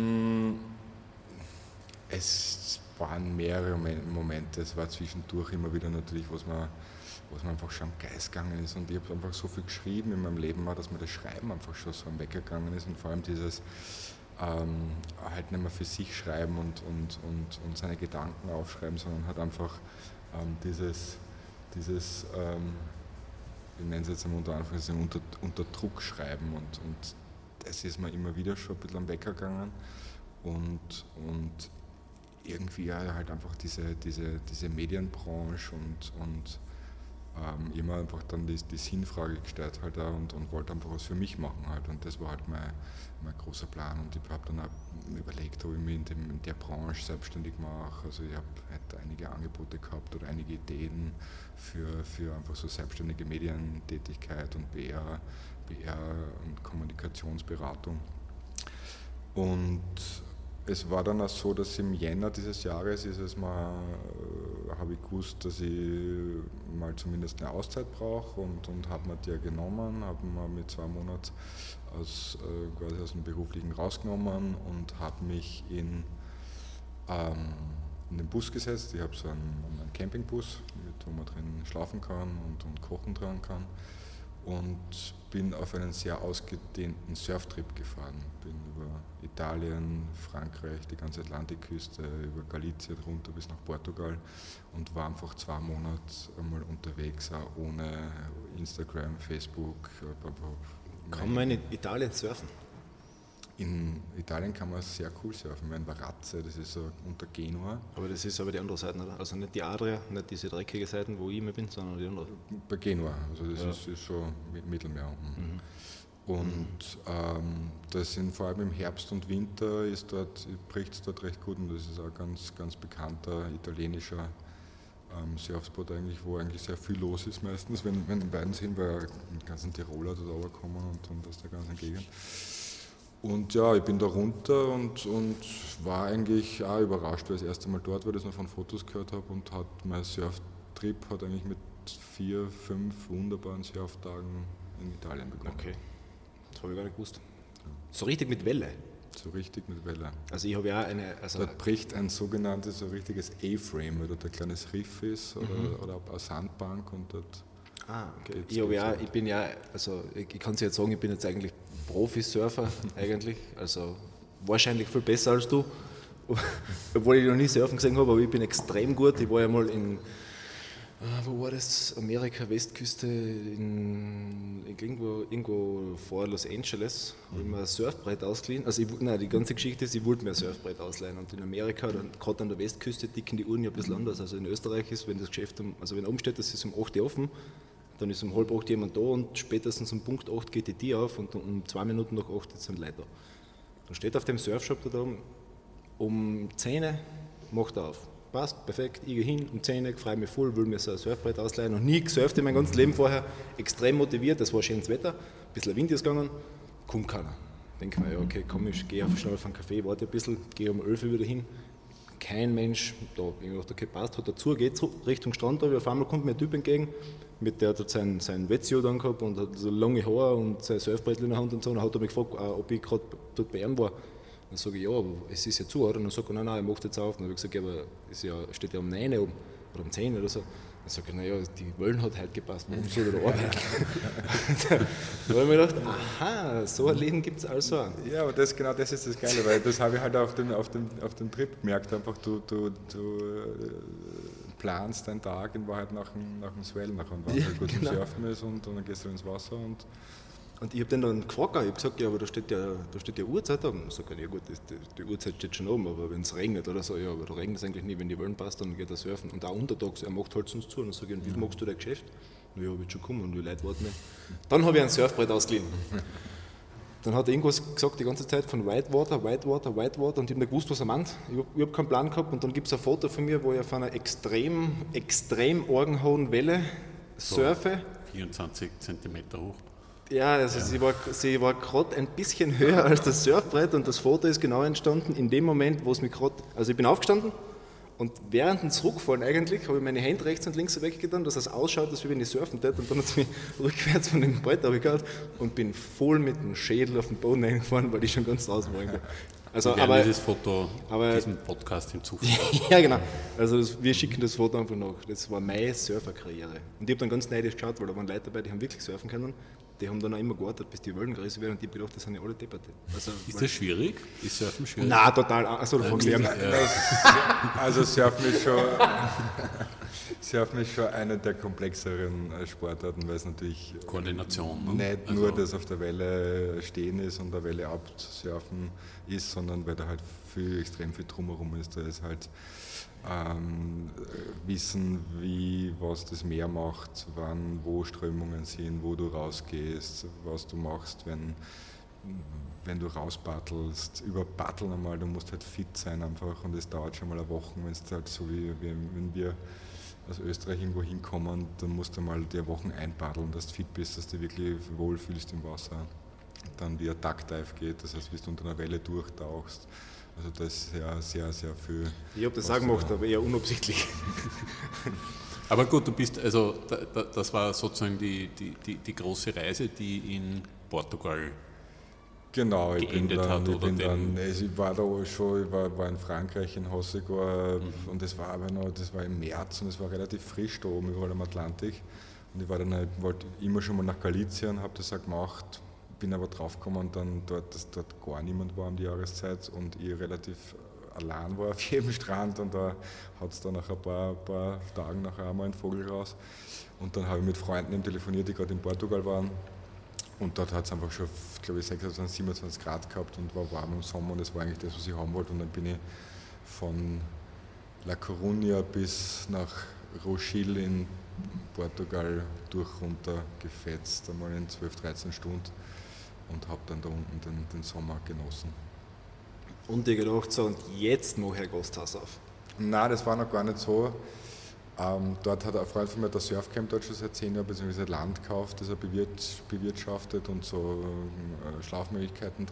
Es waren mehrere Momente, es war zwischendurch immer wieder natürlich, was mir einfach schon am Geist gegangen ist, und ich habe einfach so viel geschrieben in meinem Leben, dass mir das Schreiben einfach schon so am Weg gegangen ist, und vor allem dieses halt nicht mehr für sich schreiben und seine Gedanken aufschreiben, sondern halt einfach dieses ich nenne es jetzt unter Anführungszeichen, unter Druck schreiben, und das ist mir immer wieder schon ein bisschen am Weg gegangen, und irgendwie halt einfach diese Medienbranche und immer einfach dann die Sinnfrage gestellt halt auch, und wollte einfach was für mich machen halt, und das war halt mein großer Plan, und ich habe dann auch überlegt, ob ich mich in der Branche selbstständig mache. Also ich habe halt einige Angebote gehabt oder einige Ideen für einfach so selbstständige Medientätigkeit und PR und Kommunikationsberatung. Und es war dann auch so, dass im Jänner dieses Jahres habe ich gewusst, dass ich mal zumindest eine Auszeit brauche, und habe mir die genommen, habe mir mit 2 Monaten quasi aus dem Beruflichen rausgenommen und habe mich in den Bus gesetzt. Ich habe so einen Campingbus, wo man drin schlafen kann und kochen dran kann, und bin auf einen sehr ausgedehnten Surftrip gefahren. Bin über Italien, Frankreich, die ganze Atlantikküste, über Galicien runter bis nach Portugal, und war einfach 2 Monate einmal unterwegs, auch ohne Instagram, Facebook. Kann man in Italien surfen? In Italien kann man sehr cool surfen. In Varazze, das ist so unter Genua. Aber das ist aber die andere Seite, oder? Also nicht die Adria, nicht diese dreckige Seite, wo ich immer bin, sondern die andere. Bei Genua, also das ist schon Mittelmeer unten. Und das sind vor allem im Herbst und Winter bricht es dort recht gut, und das ist auch ein ganz bekannter italienischer Surfspot eigentlich, wo eigentlich sehr viel los ist meistens, wenn die beiden sind, weil die ganzen Tiroler dort runterkommen und aus der ganzen Gegend. Und ja, ich bin da runter und war eigentlich auch überrascht, weil ich das erste Mal dort war, das noch von Fotos gehört habe, und mein Surftrip hat eigentlich mit 4, 5 wunderbaren Surftagen in Italien begonnen. Okay, das habe ich gar nicht gewusst. So richtig mit Welle? So richtig mit Welle. Also ich habe ja eine... Dort bricht ein sogenanntes, so richtiges A-Frame, weil dort ein kleines Riff ist oder eine Sandbank, und dort... Okay. Ich kann es jetzt sagen, ich bin jetzt eigentlich Profisurfer eigentlich, also wahrscheinlich viel besser als du, obwohl ich noch nie surfen gesehen habe, aber ich bin extrem gut. Ich war ja mal in, wo war das, Amerika, Westküste, irgendwo vor Los Angeles, habe ich mir ein Surfbrett ausgeliehen. Also die ganze Geschichte ist, ich wollte mir ein Surfbrett ausleihen, und in Amerika, gerade an der Westküste, ticken die Uhren ja ein bisschen anders. Also in Österreich ist, wenn das Geschäft, wenn oben steht, das ist um 8 Uhr offen, dann ist um 7:30 jemand da, und spätestens um Punkt 8 geht die Tür auf, und um 2 Minuten nach 8 sind Leute da. Dann steht auf dem Surfshop da um 10 Uhr, macht er auf. Passt, perfekt, ich gehe hin, um 10 Uhr, freue mich voll, will mir so ein Surfbrett ausleihen. Noch nie gesurft in meinem ganzen Leben vorher, extrem motiviert, das war schönes Wetter, ein bisschen Wind ist gegangen, kommt keiner. Denke mir, ja okay, komm, ich gehe schnell auf einen Kaffee, warte ein bisschen, gehe um 11 Uhr wieder hin. Kein Mensch da. Ich dachte, okay, passt, hat dazu, geht Richtung Strand, aber auf einmal kommt mir ein Typ entgegen, der hat sein Wetsuit angehabt und hat so lange Haare und sein Surfbrett in der Hand und so, und dann hat er mich gefragt, ob ich gerade dort bei ihm war. Dann sage ich, ja, aber es ist ja zu, oder? Und dann sagt er, nein, ich mache jetzt auf. Dann habe ich gesagt, ja, aber es steht ja um 9 oben oder um 10 oder so. Dann sage ich, naja, die Wellen hat heute gepasst, warum soll er da arbeiten? Da habe ich mir gedacht, aha, so ein Leben gibt es also auch. Ja, aber das ist das Geile, weil das habe ich halt auf dem Trip gemerkt, einfach du planst deinen Tag in Wahrheit nach dem Swell, nach dem Wasser, gut zum Surfen ist, und dann gehst du ins Wasser und ich habe den dann gefragt, ich habe gesagt, ja, aber da steht ja Uhrzeit oben. Ich sage, ja gut, die Uhrzeit steht schon oben, aber wenn es regnet oder so, ja, aber da regnet es eigentlich nie, wenn die Wellen passt, dann geht er surfen. Und auch untertags, er macht halt sonst zu. Und dann sage ich, wie machst du dein Geschäft? Ja, ich habe jetzt schon gekommen und die Leute warten nicht. Dann habe ich ein Surfbrett ausgeliehen. Dann hat er irgendwas gesagt die ganze Zeit von Whitewater, und ich habe nicht gewusst, was er meint. Ich habe keinen Plan gehabt, und dann gibt es ein Foto von mir, wo ich auf einer extrem orgenhohen Welle surfe. 24 cm hoch. Ja, also ja. Sie war gerade ein bisschen höher als das Surfbrett, und das Foto ist genau entstanden in dem Moment, wo es mich gerade, also ich bin aufgestanden Und während dem Zurückfallen eigentlich habe ich meine Hände rechts und links weggetan, dass es ausschaut, als wenn ich surfen tät. Und dann hat es mich rückwärts von dem Brett abgehauen und bin voll mit dem Schädel auf den Boden reingefahren, weil ich schon ganz draußen war. Also, wir werden dieses Foto diesem Podcast hinzufügen. Ja, genau. Also wir schicken das Foto einfach nach. Das war meine Surferkarriere. Und ich habe dann ganz neidisch geschaut, weil da waren Leute dabei, die haben wirklich surfen können. Die haben dann auch immer gewartet, bis die Wellen größer werden und ich habe gedacht, das sind ja alle Depperte. Also, ist das schwierig? Ist Surfen schwierig? Nein, total. Also du fragst Also Surfen ist schon eine der komplexeren Sportarten, weil es natürlich Koordination, nicht nur das auf der Welle stehen ist und der Welle absurfen ist, sondern weil da halt extrem viel drumherum ist. Da ist halt wissen, was das Meer macht, wann, wo Strömungen sind, wo du rausgehst, was du machst, wenn du rausbattelst. Über Batteln einmal, du musst halt fit sein einfach und es dauert schon mal eine Woche, wenn es halt so wie wenn wir aus Österreich irgendwo hinkommen, dann musst du mal die Wochen einpaddeln, dass du fit bist, dass du wirklich wohlfühlst im Wasser. Dann wie ein Duckdive geht, das heißt, bis du unter einer Welle durchtauchst. Also das ist sehr, sehr viel. Ich habe das auch gemacht, aber eher unabsichtlich. Aber gut, du bist, also das war sozusagen die große Reise, die in Portugal genau, geendet hat. Ich war da schon, ich war in Frankreich, in Hossegor und das war im März und es war relativ frisch da oben überall am Atlantik. Und ich wollte immer schon mal nach Galicien, habe das auch gemacht. Bin aber draufgekommen, dass dort gar niemand war um die Jahreszeit und ich relativ allein war auf jedem Strand und da hat es dann nach ein paar Tagen nachher einmal einen Vogel raus. Und dann habe ich mit Freunden eben telefoniert, die gerade in Portugal waren und dort hat es einfach schon, glaube ich, 26, 27 Grad gehabt und war warm im Sommer und das war eigentlich das, was ich haben wollte. Und dann bin ich von La Coruña bis nach Rochil in Portugal runter gefetzt, einmal in 12, 13 Stunden. Und habe dann da unten den Sommer genossen. Und ich gedacht, so, und jetzt mache ich ein Gasthaus auf. Nein, das war noch gar nicht so. Dort hat ein Freund von mir das Surfcamp dort schon seit 10 Jahren, beziehungsweise Land gekauft, das er bewirtschaftet und so Schlafmöglichkeiten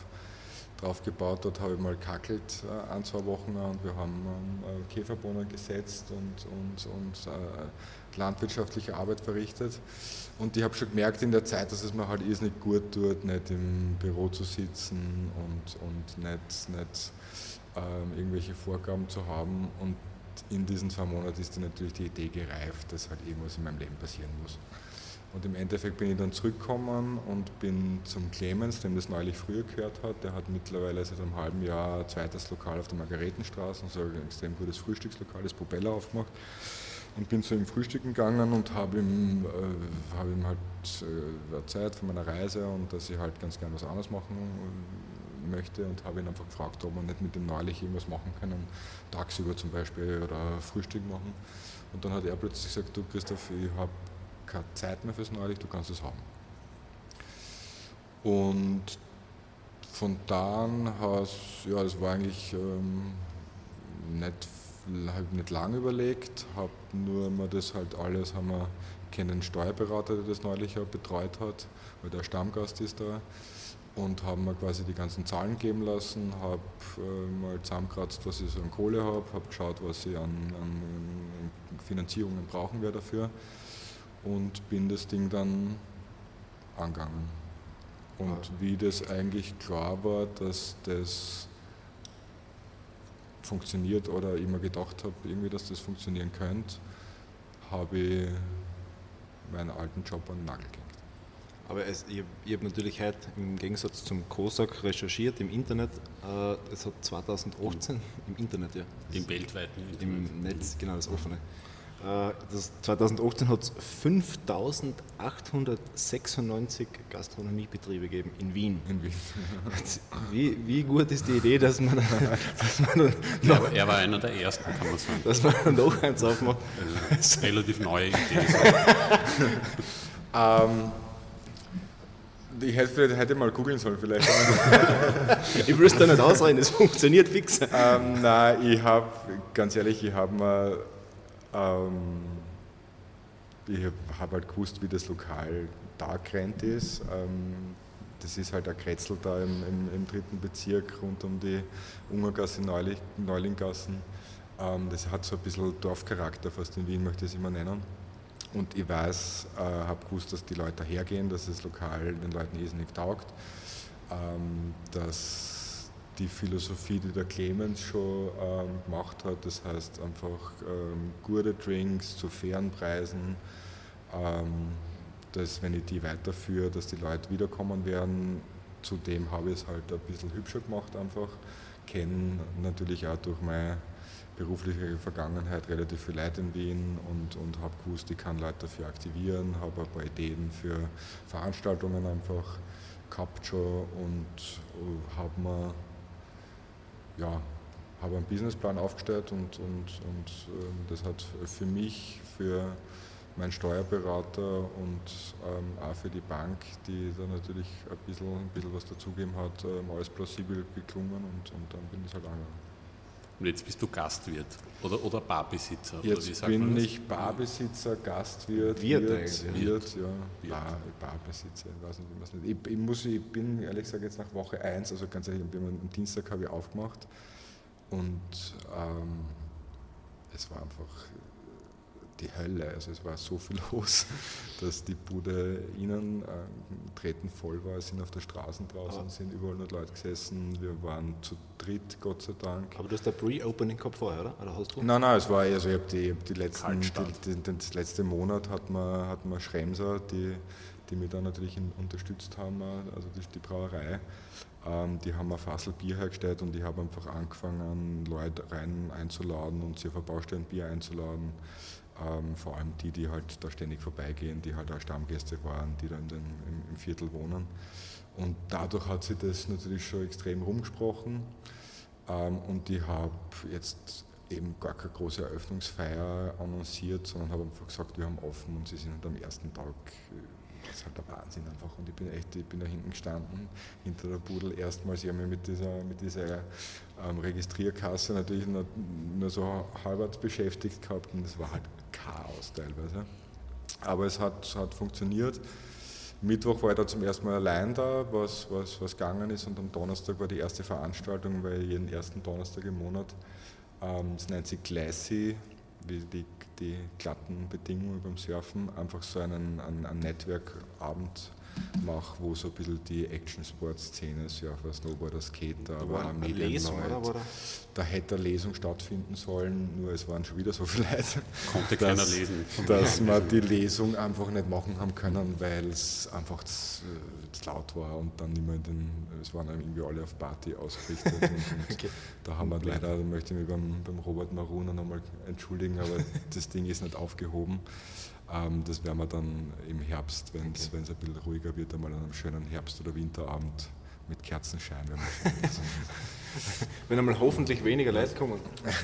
drauf gebaut. Dort habe ich mal kackelt 1-2 Wochen und wir haben Käferbohnen gesetzt und landwirtschaftliche Arbeit verrichtet. Und ich habe schon gemerkt in der Zeit, dass es mir halt irrsinnig gut tut, nicht im Büro zu sitzen und nicht irgendwelche Vorgaben zu haben. Und in diesen 2 Monaten ist dann natürlich die Idee gereift, dass halt irgendwas in meinem Leben passieren muss. Und im Endeffekt bin ich dann zurückgekommen und bin zum Clemens, dem das neulich früher gehört hat. Der hat mittlerweile seit einem halben Jahr ein zweites Lokal auf der Margaretenstraße, so ein extrem gutes Frühstückslokal, das Popella aufgemacht. Und bin zu ihm frühstücken gegangen und habe ihm halt erzählt von meiner Reise und dass ich halt ganz gerne was anderes machen möchte und habe ihn einfach gefragt, ob wir nicht mit dem neulich irgendwas machen können, tagsüber zum Beispiel oder Frühstück machen. Und dann hat er plötzlich gesagt, du Christoph, ich habe keine Zeit mehr fürs neulich, du kannst es haben. Und von da an, das war eigentlich nicht lange überlegt, habe nur mal das halt alles, haben wir kennen einen Steuerberater, der das neulich auch betreut hat, weil der Stammgast ist da und haben mir quasi die ganzen Zahlen geben lassen, habe mal zusammengekratzt, was ich so an Kohle habe geschaut, was ich an Finanzierungen brauchen werde dafür und bin das Ding dann angegangen. Und wie das eigentlich klar war, dass das funktioniert oder ich mir gedacht habe, irgendwie, dass das funktionieren könnte, habe ich meinen alten Job an den Nagel gehängt. Aber ich habe natürlich heute im Gegensatz zum COSAC recherchiert im Internet. Es hat 2018 im Internet, ja. Im weltweiten Internet. Im Netz, genau, das offene. 2018 hat es 5.896 Gastronomiebetriebe gegeben in Wien. Wie gut ist die Idee, dass man dann noch, er war einer der ersten, kann man sagen. Dass man dann noch eins aufmacht. Also, relativ neue Idee. Ich hätte mal googeln sollen vielleicht. Ich will es da nicht ausreden, es funktioniert fix. Nein, ganz ehrlich, ich habe halt gewusst, wie das Lokal da gerannt ist. Das ist halt ein Kretzel da im 3. Bezirk rund um die Ungergasse, Neulinggassen. Das hat so ein bisschen Dorfcharakter, fast in Wien möchte ich es immer nennen. Und ich weiß, habe gewusst, dass die Leute hergehen, dass das Lokal den Leuten irrsinnig taugt, dass die Philosophie, die der Clemens schon gemacht hat, das heißt einfach gute Drinks zu fairen Preisen, dass wenn ich die weiterführe, dass die Leute wiederkommen werden. Zudem habe ich es halt ein bisschen hübscher gemacht einfach, kenne natürlich auch durch meine berufliche Vergangenheit relativ viel Leute in Wien und habe gewusst, ich kann Leute dafür aktivieren, habe ein paar Ideen für Veranstaltungen einfach gehabt schon und habe einen Businessplan aufgestellt und das hat für mich, für meinen Steuerberater und auch für die Bank, die da natürlich ein bisschen was dazugegeben hat, alles plausibel geklungen und dann bin ich halt angegangen. Und jetzt bist du Gastwirt oder Barbesitzer? Jetzt oder wie sagt bin man das? ich Barbesitzer, Gastwirt, Wirt, Barbesitzer, ich weiß nicht, wie man es nennt. Ich bin ehrlich gesagt jetzt nach Woche 1, also ganz ehrlich, am Dienstag habe ich aufgemacht und es war einfach die Hölle, also es war so viel los, dass die Bude innen treten voll war, sind auf der Straße draußen, sind überall noch Leute gesessen, wir waren zu dritt, Gott sei Dank. Aber du hast ein Pre-Opening gehabt vorher, oder hast du? Nein, es war, also ich habe das letzte Monat hat man Schremser, die mich dann natürlich unterstützt haben, also die Brauerei, die haben ein Fassel Bier hergestellt und ich habe einfach angefangen, Leute rein einzuladen und sie auf eine Baustelle Bier einzuladen. Vor allem die halt da ständig vorbeigehen, die halt auch Stammgäste waren, die dann im Viertel wohnen. Und dadurch hat sich das natürlich schon extrem rumgesprochen. Und ich habe jetzt eben gar keine große Eröffnungsfeier annonciert, sondern habe einfach gesagt, wir haben offen und sie sind halt am ersten Tag, das ist halt der Wahnsinn einfach. Und ich bin da hinten gestanden, hinter der Pudel erstmals, ich habe mich mit dieser Registrierkasse natürlich nur so halbwegs beschäftigt gehabt und das war halt Chaos teilweise. Aber es hat funktioniert. Mittwoch war ich da zum ersten Mal allein da, was gegangen ist, und am Donnerstag war die erste Veranstaltung, weil jeden ersten Donnerstag im Monat, das nennt sich Glassy, wie die glatten Bedingungen beim Surfen, einfach so einen Netzwerkabend mache, wo so ein bisschen die Action-Sport-Szene, Surfer, Snowboarder, Skater, aber auch Medienleute, da hätte eine Lesung stattfinden sollen, nur es waren schon wieder so viele Leute, Konnte keiner lesen. dass wir die Lesung einfach nicht machen haben können, weil es einfach zu laut war und dann immer es waren irgendwie alle auf Party ausgerichtet. Und okay. Da haben wir leider, da möchte ich mich beim Robert Maruna nochmal entschuldigen, aber das Ding ist nicht aufgehoben. Das werden wir dann im Herbst, wenn es ein bisschen ruhiger wird, einmal an einem schönen Herbst- oder Winterabend mit Kerzenschein. Wenn einmal hoffentlich weniger Leute kommen.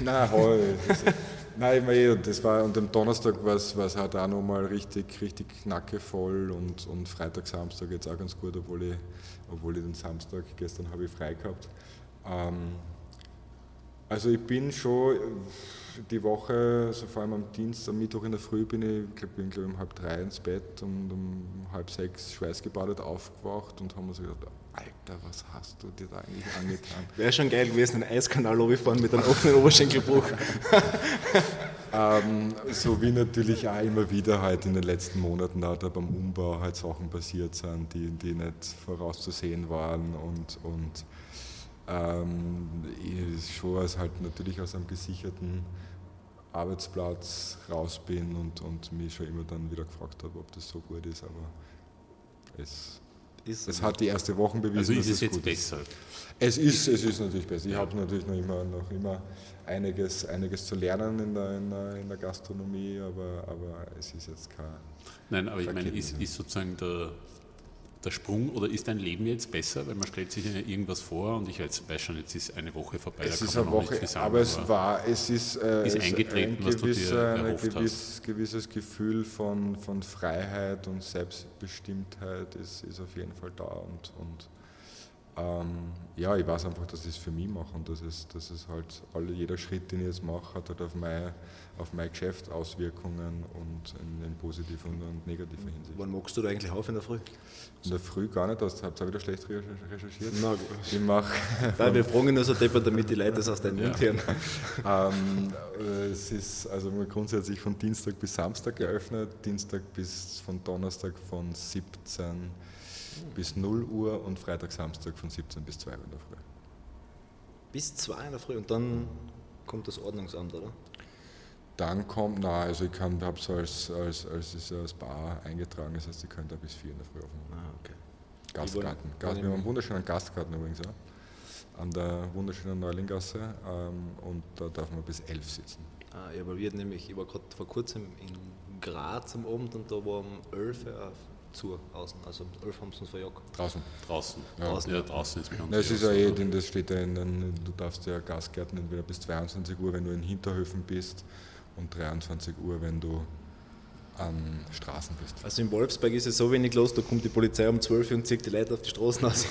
Das war, und am Donnerstag war es halt auch nochmal richtig knackevoll und Freitag, Samstag jetzt auch ganz gut, obwohl ich den Samstag, gestern habe ich frei gehabt. Also ich bin schon die Woche, also vor allem am Mittwoch in der Früh bin ich um 2:30 ins Bett und um 5:30 schweißgebadet aufgewacht und haben mir so gedacht, Alter, was hast du dir da eigentlich angetan? Wäre schon geil gewesen, ein Eiskanal fahren mit einem offenen Oberschenkelbruch. So wie natürlich auch immer wieder halt in den letzten Monaten auch da beim Umbau halt Sachen passiert sind, die nicht vorauszusehen waren und ich schon halt natürlich aus einem gesicherten Arbeitsplatz raus bin und mich schon immer dann wieder gefragt habe, ob das so gut ist, aber es hat die erste Woche bewiesen, also ist dass es jetzt gut besser? Es ist natürlich besser. Ich habe natürlich noch immer einiges zu lernen in der Gastronomie, aber es ist jetzt kein... Nein, aber ich meine, ist sozusagen der Sprung, oder ist dein Leben jetzt besser? Weil man stellt sich ja irgendwas vor und ich weiß schon, jetzt ist eine Woche vorbei. Es ist eine Woche, aber es ist eingetreten, was du dir erhofft hast. Gewisses Gefühl von Freiheit und Selbstbestimmtheit ist auf jeden Fall da und Ja, ich weiß einfach, dass ich es für mich mache und dass es halt jeder Schritt, den ich jetzt mache, hat halt auf mein Geschäft Auswirkungen und in positiver und negativer Hinsicht. Wann magst du da eigentlich auf in der Früh? In der Früh gar nicht, das habt ihr wieder schlecht recherchiert. Nein, Ich mache. Nein, wir fragen nur so deppert, damit die Leute das aus deinem Mund hören. Es ist also grundsätzlich von Dienstag bis Samstag geöffnet, Dienstag bis von Donnerstag von 17 bis 0 Uhr und Freitag, Samstag von 17 bis 2 Uhr in der Früh. Bis 2 in der Früh und dann kommt das Ordnungsamt, oder? Dann kommt, also ich habe es als Bar eingetragen, das heißt, ich könnte bis 4 in der Früh aufmachen. Okay. Gastgarten. Wir haben einen wunderschönen Gastgarten übrigens auch, an der wunderschönen Neulinggasse und da darf man bis 11 sitzen. Ja, weil ich war gerade vor kurzem in Graz am Abend und da war um 11 Uhr zu außen, also um 11 haben sie uns verjagt. Draußen. Ja, draußen ist bei uns. Es ist ja das steht ja du darfst ja Gastgärten entweder bis 22 Uhr, wenn du in Hinterhöfen bist und 23 Uhr, wenn du an Straßen bist. Also in Wolfsberg ist es so wenig los, da kommt die Polizei um 12 Uhr und zieht die Leute auf die Straßen aus.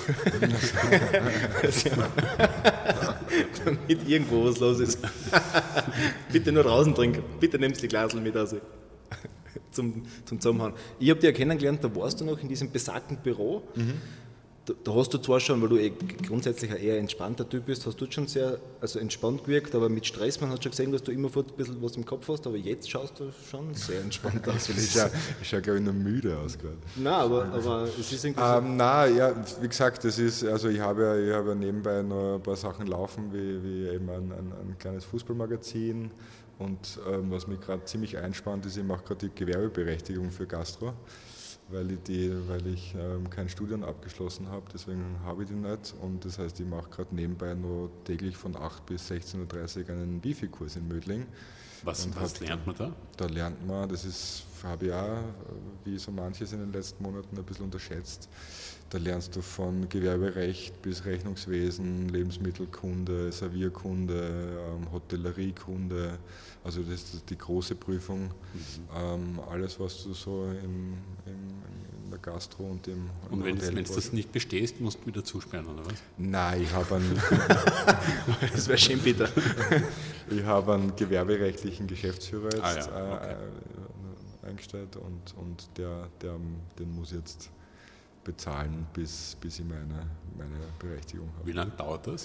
Damit irgendwo was los ist. Bitte nur draußen trinken, bitte nimmst die Glasel mit aus. Zum Zusammenhauen. Ich habe dich ja kennengelernt, da warst du noch in diesem besagten Büro. Da hast du zwar schon, weil du grundsätzlich ein eher entspannter Typ bist, hast du schon sehr entspannt gewirkt, aber mit Stress, man hat schon gesehen, dass du immer ein bisschen was im Kopf hast, aber jetzt schaust du schon sehr entspannt aus. Ich schaue, glaube ich, noch müde aus gerade. Nein, aber es ist irgendwie so. Nein, ja, wie gesagt, ich habe ja nebenbei noch ein paar Sachen laufen, wie eben ein kleines Fußballmagazin und was mich gerade ziemlich einspannt ist, ich mache gerade die Gewerbeberechtigung für Gastro. Weil ich kein Studium abgeschlossen habe, deswegen habe ich die nicht. Und das heißt, ich mache gerade nebenbei noch täglich von 8 bis 16.30 Uhr einen Bifi-Kurs in Mödling. Was lernt man da? Da lernt man, habe ich auch, wie so manches in den letzten Monaten ein bisschen unterschätzt. Da lernst du von Gewerberecht bis Rechnungswesen, Lebensmittelkunde, Servierkunde, Hotelleriekunde, also das ist die große Prüfung. Alles, was du so in der Gastro und im Und wenn du das nicht bestehst, musst du wieder zusperren, oder was? Nein, ich habe einen, Das wäre schön bitter. ich habe einen gewerberechtlichen Geschäftsführer jetzt eingestellt und den muss jetzt bezahlen, bis ich meine Berechtigung habe. Wie lange dauert das?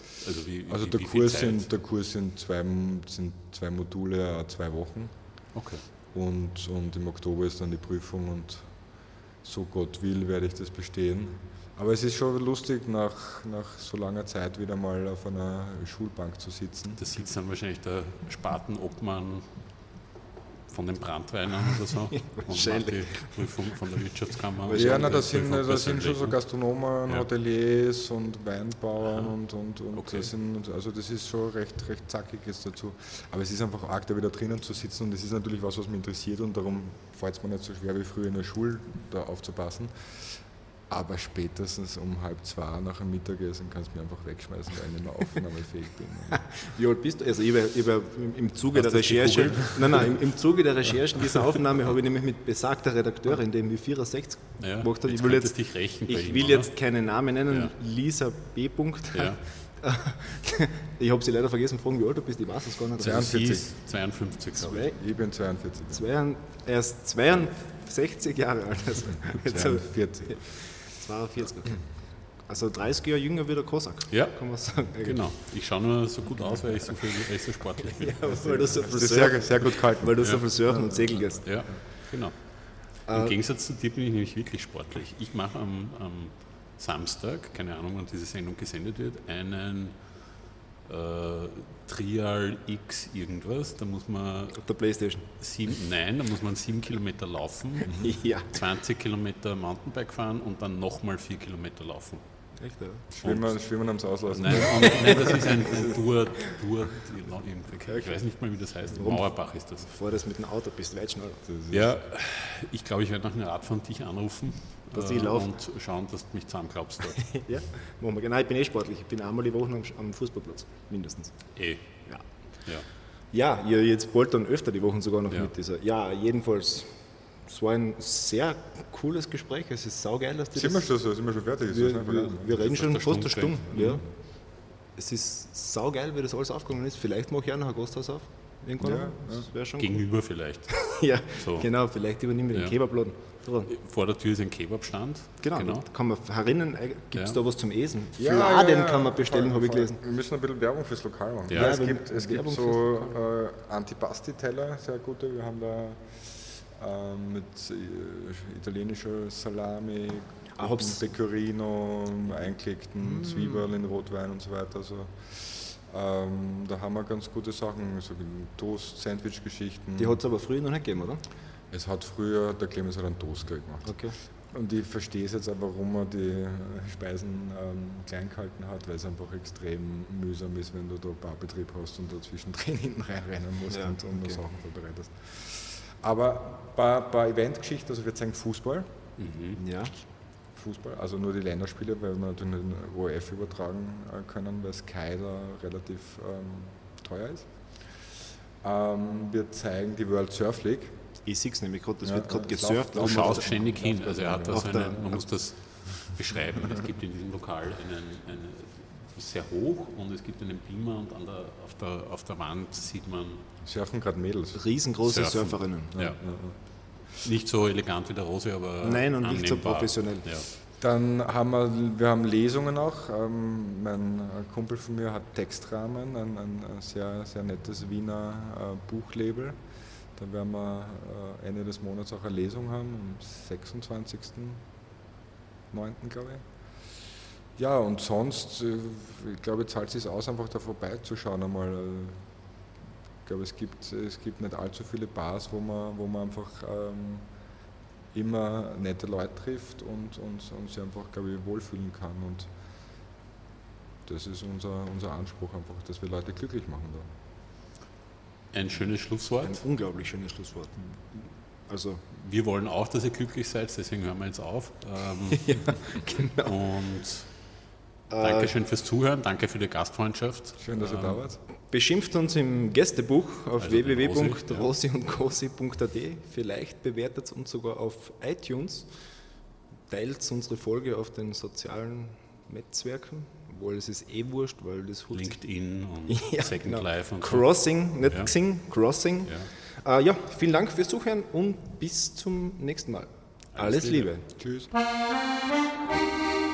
Der Kurs sind zwei Module, 2 Wochen. Okay. Und im Oktober ist dann die Prüfung und so Gott will, werde ich das bestehen. Aber es ist schon lustig, nach so langer Zeit wieder mal auf einer Schulbank zu sitzen. Da sitzt dann wahrscheinlich der Spatenobmann von den Brandweinern oder so. Und macht die Prüfung von der Wirtschaftskammer. Ja, da sind schon so Gastronomen, Hoteliers und Weinbauern und Okay. das ist schon recht zackig jetzt dazu. Aber es ist einfach arg, da wieder drinnen zu sitzen und es ist natürlich was mich interessiert und darum fällt es mir nicht so schwer wie früher in der Schule da aufzupassen. Aber spätestens um 1:30 nach dem Mittagessen kannst du mich einfach wegschmeißen, weil ich nicht mehr aufnahmefähig bin. Wie alt bist du? Also ich war im Zuge der Recherche, im Zuge der Recherchen dieser Aufnahme habe ich nämlich mit besagter Redakteurin, die mich 64 gemacht hat. Ich will jetzt keinen Namen nennen, Lisa B. Ja. Ich habe sie leider vergessen, fragen, wie alt du bist, ich weiß es gar nicht. 52. Ich bin 42. Er ist 62 Jahre alt. Also 42. 42. Also 30 Jahre jünger wie der Kosak, kann man sagen. Genau. Ich schaue nur so gut aus, weil ich so sportlich bin. Ja, weil du so viel sehr gut gehalten. Weil du so viel surfen und segeln gehst. Ja, genau. Im Gegensatz zu dir bin ich nämlich wirklich sportlich. Ich mache am Samstag, keine Ahnung, wann diese Sendung gesendet wird, einen Trial X irgendwas. Da muss man auf der Playstation. Da muss man 7 Kilometer laufen, 20 Kilometer Mountainbike fahren und dann nochmal 4 Kilometer laufen. Echt, ja? Schwimmen haben sie auslassen. Nein, das ist ein Tour, ich weiß nicht mal, wie das heißt. Mauerbach ist das. Bevor du das mit dem Auto bist, weit schneller. Ja, ich glaube, ich werde nach einer Art von dich anrufen und schauen, dass du mich zusammenglaubst. Ja, machen wir. Genau, ich bin sportlich. Ich bin einmal die Woche am Fußballplatz, mindestens. Ja, jetzt bald dann öfter die Wochen sogar noch mit dieser. Ja, jedenfalls Es war ein sehr cooles Gespräch. Es ist saugeil, dass die Sind wir schon fertig? wir reden schon fast eine Stunde. Stunde. Ja. Es ist saugeil, wie das alles aufgegangen ist. Vielleicht mache ich auch noch ein Gasthaus auf. Irgendwann. Ja, Das wäre schon Gegenüber vielleicht. cool. Ja, So. genau. Vielleicht übernehmen wir den Ja. Kebabladen. So. Vor der Tür ist ein Kebabstand. Genau. Da kann man herinnen, gibt es Ja. da was zum Essen? Fladen kann man bestellen, habe ich gelesen. Wir müssen ein bisschen Werbung fürs Lokal machen. Ja. Ja, es Ja, gibt Werbung so Antipasti-Teller, sehr gute. Wir haben da mit italienischer Salami, hab's- Pecorino, eingelegten Zwiebeln in Rotwein und so weiter. Also, da haben wir ganz gute Sachen, so Toast, Sandwich-Geschichten. Die hat es aber früher noch nicht gegeben, oder? Es hat früher, der Clemens hat einen Toast gemacht. Okay. Und ich verstehe es jetzt auch, warum er die Speisen klein gehalten hat, weil es einfach extrem mühsam ist, wenn du da Barbetrieb hast und da zwischendrin hinten reinrennen musst Ja, und nur okay. Sachen vorbereitest. Aber bei Eventgeschichte, also wir zeigen Fußball, Ja. also nur die Länderspiele, weil wir natürlich den ORF übertragen können, weil Sky da relativ teuer ist. Wir zeigen die World Surf League. Ich sehe es nämlich gerade, das Ja, wird gerade es gesurft. Du läuft- schaust ständig hin. Also er hat da Auf so der- einen, man muss das beschreiben. Es gibt in diesem Lokal einen sehr hoch und es gibt einen Beamer und auf der Wand sieht man Surfen gerade Mädels. Riesengroße Surfen. Surferinnen. ja. Nicht so elegant wie der Rose, aber Nein, und nicht so annehmbar. professionell. Ja. Dann haben wir Lesungen auch. Mein Kumpel von mir hat Textrahmen, ein sehr, sehr nettes Wiener Buchlabel. Da werden wir Ende des Monats auch eine Lesung haben, am 26.09. glaube ich. Ja, und sonst, ich glaube, zahlt es sich aus, einfach da vorbeizuschauen einmal. Ich glaube, es gibt nicht allzu viele Bars, wo man einfach immer nette Leute trifft und sich einfach, glaube ich, wohlfühlen kann. Und das ist unser Anspruch einfach, dass wir Leute glücklich machen da. Ein schönes Schlusswort. Ein unglaublich schönes Schlusswort. Also, Wir wollen auch, dass ihr glücklich seid, deswegen hören wir jetzt auf. genau. Und Dankeschön fürs Zuhören, danke für die Gastfreundschaft. Schön, dass ihr da wart. Beschimpft uns im Gästebuch auf Also den www.rosiundcosi.at. Vielleicht bewertet uns sogar auf iTunes. Teilt unsere Folge auf den sozialen Netzwerken. Obwohl es ist eh wurscht, weil das LinkedIn und Ja, Second genau. Life und so. Crossing, nicht Ja. Xing, Crossing. Ja. Ja, vielen Dank fürs Zuhören und bis zum nächsten Mal. Alles Liebe. Tschüss. Thank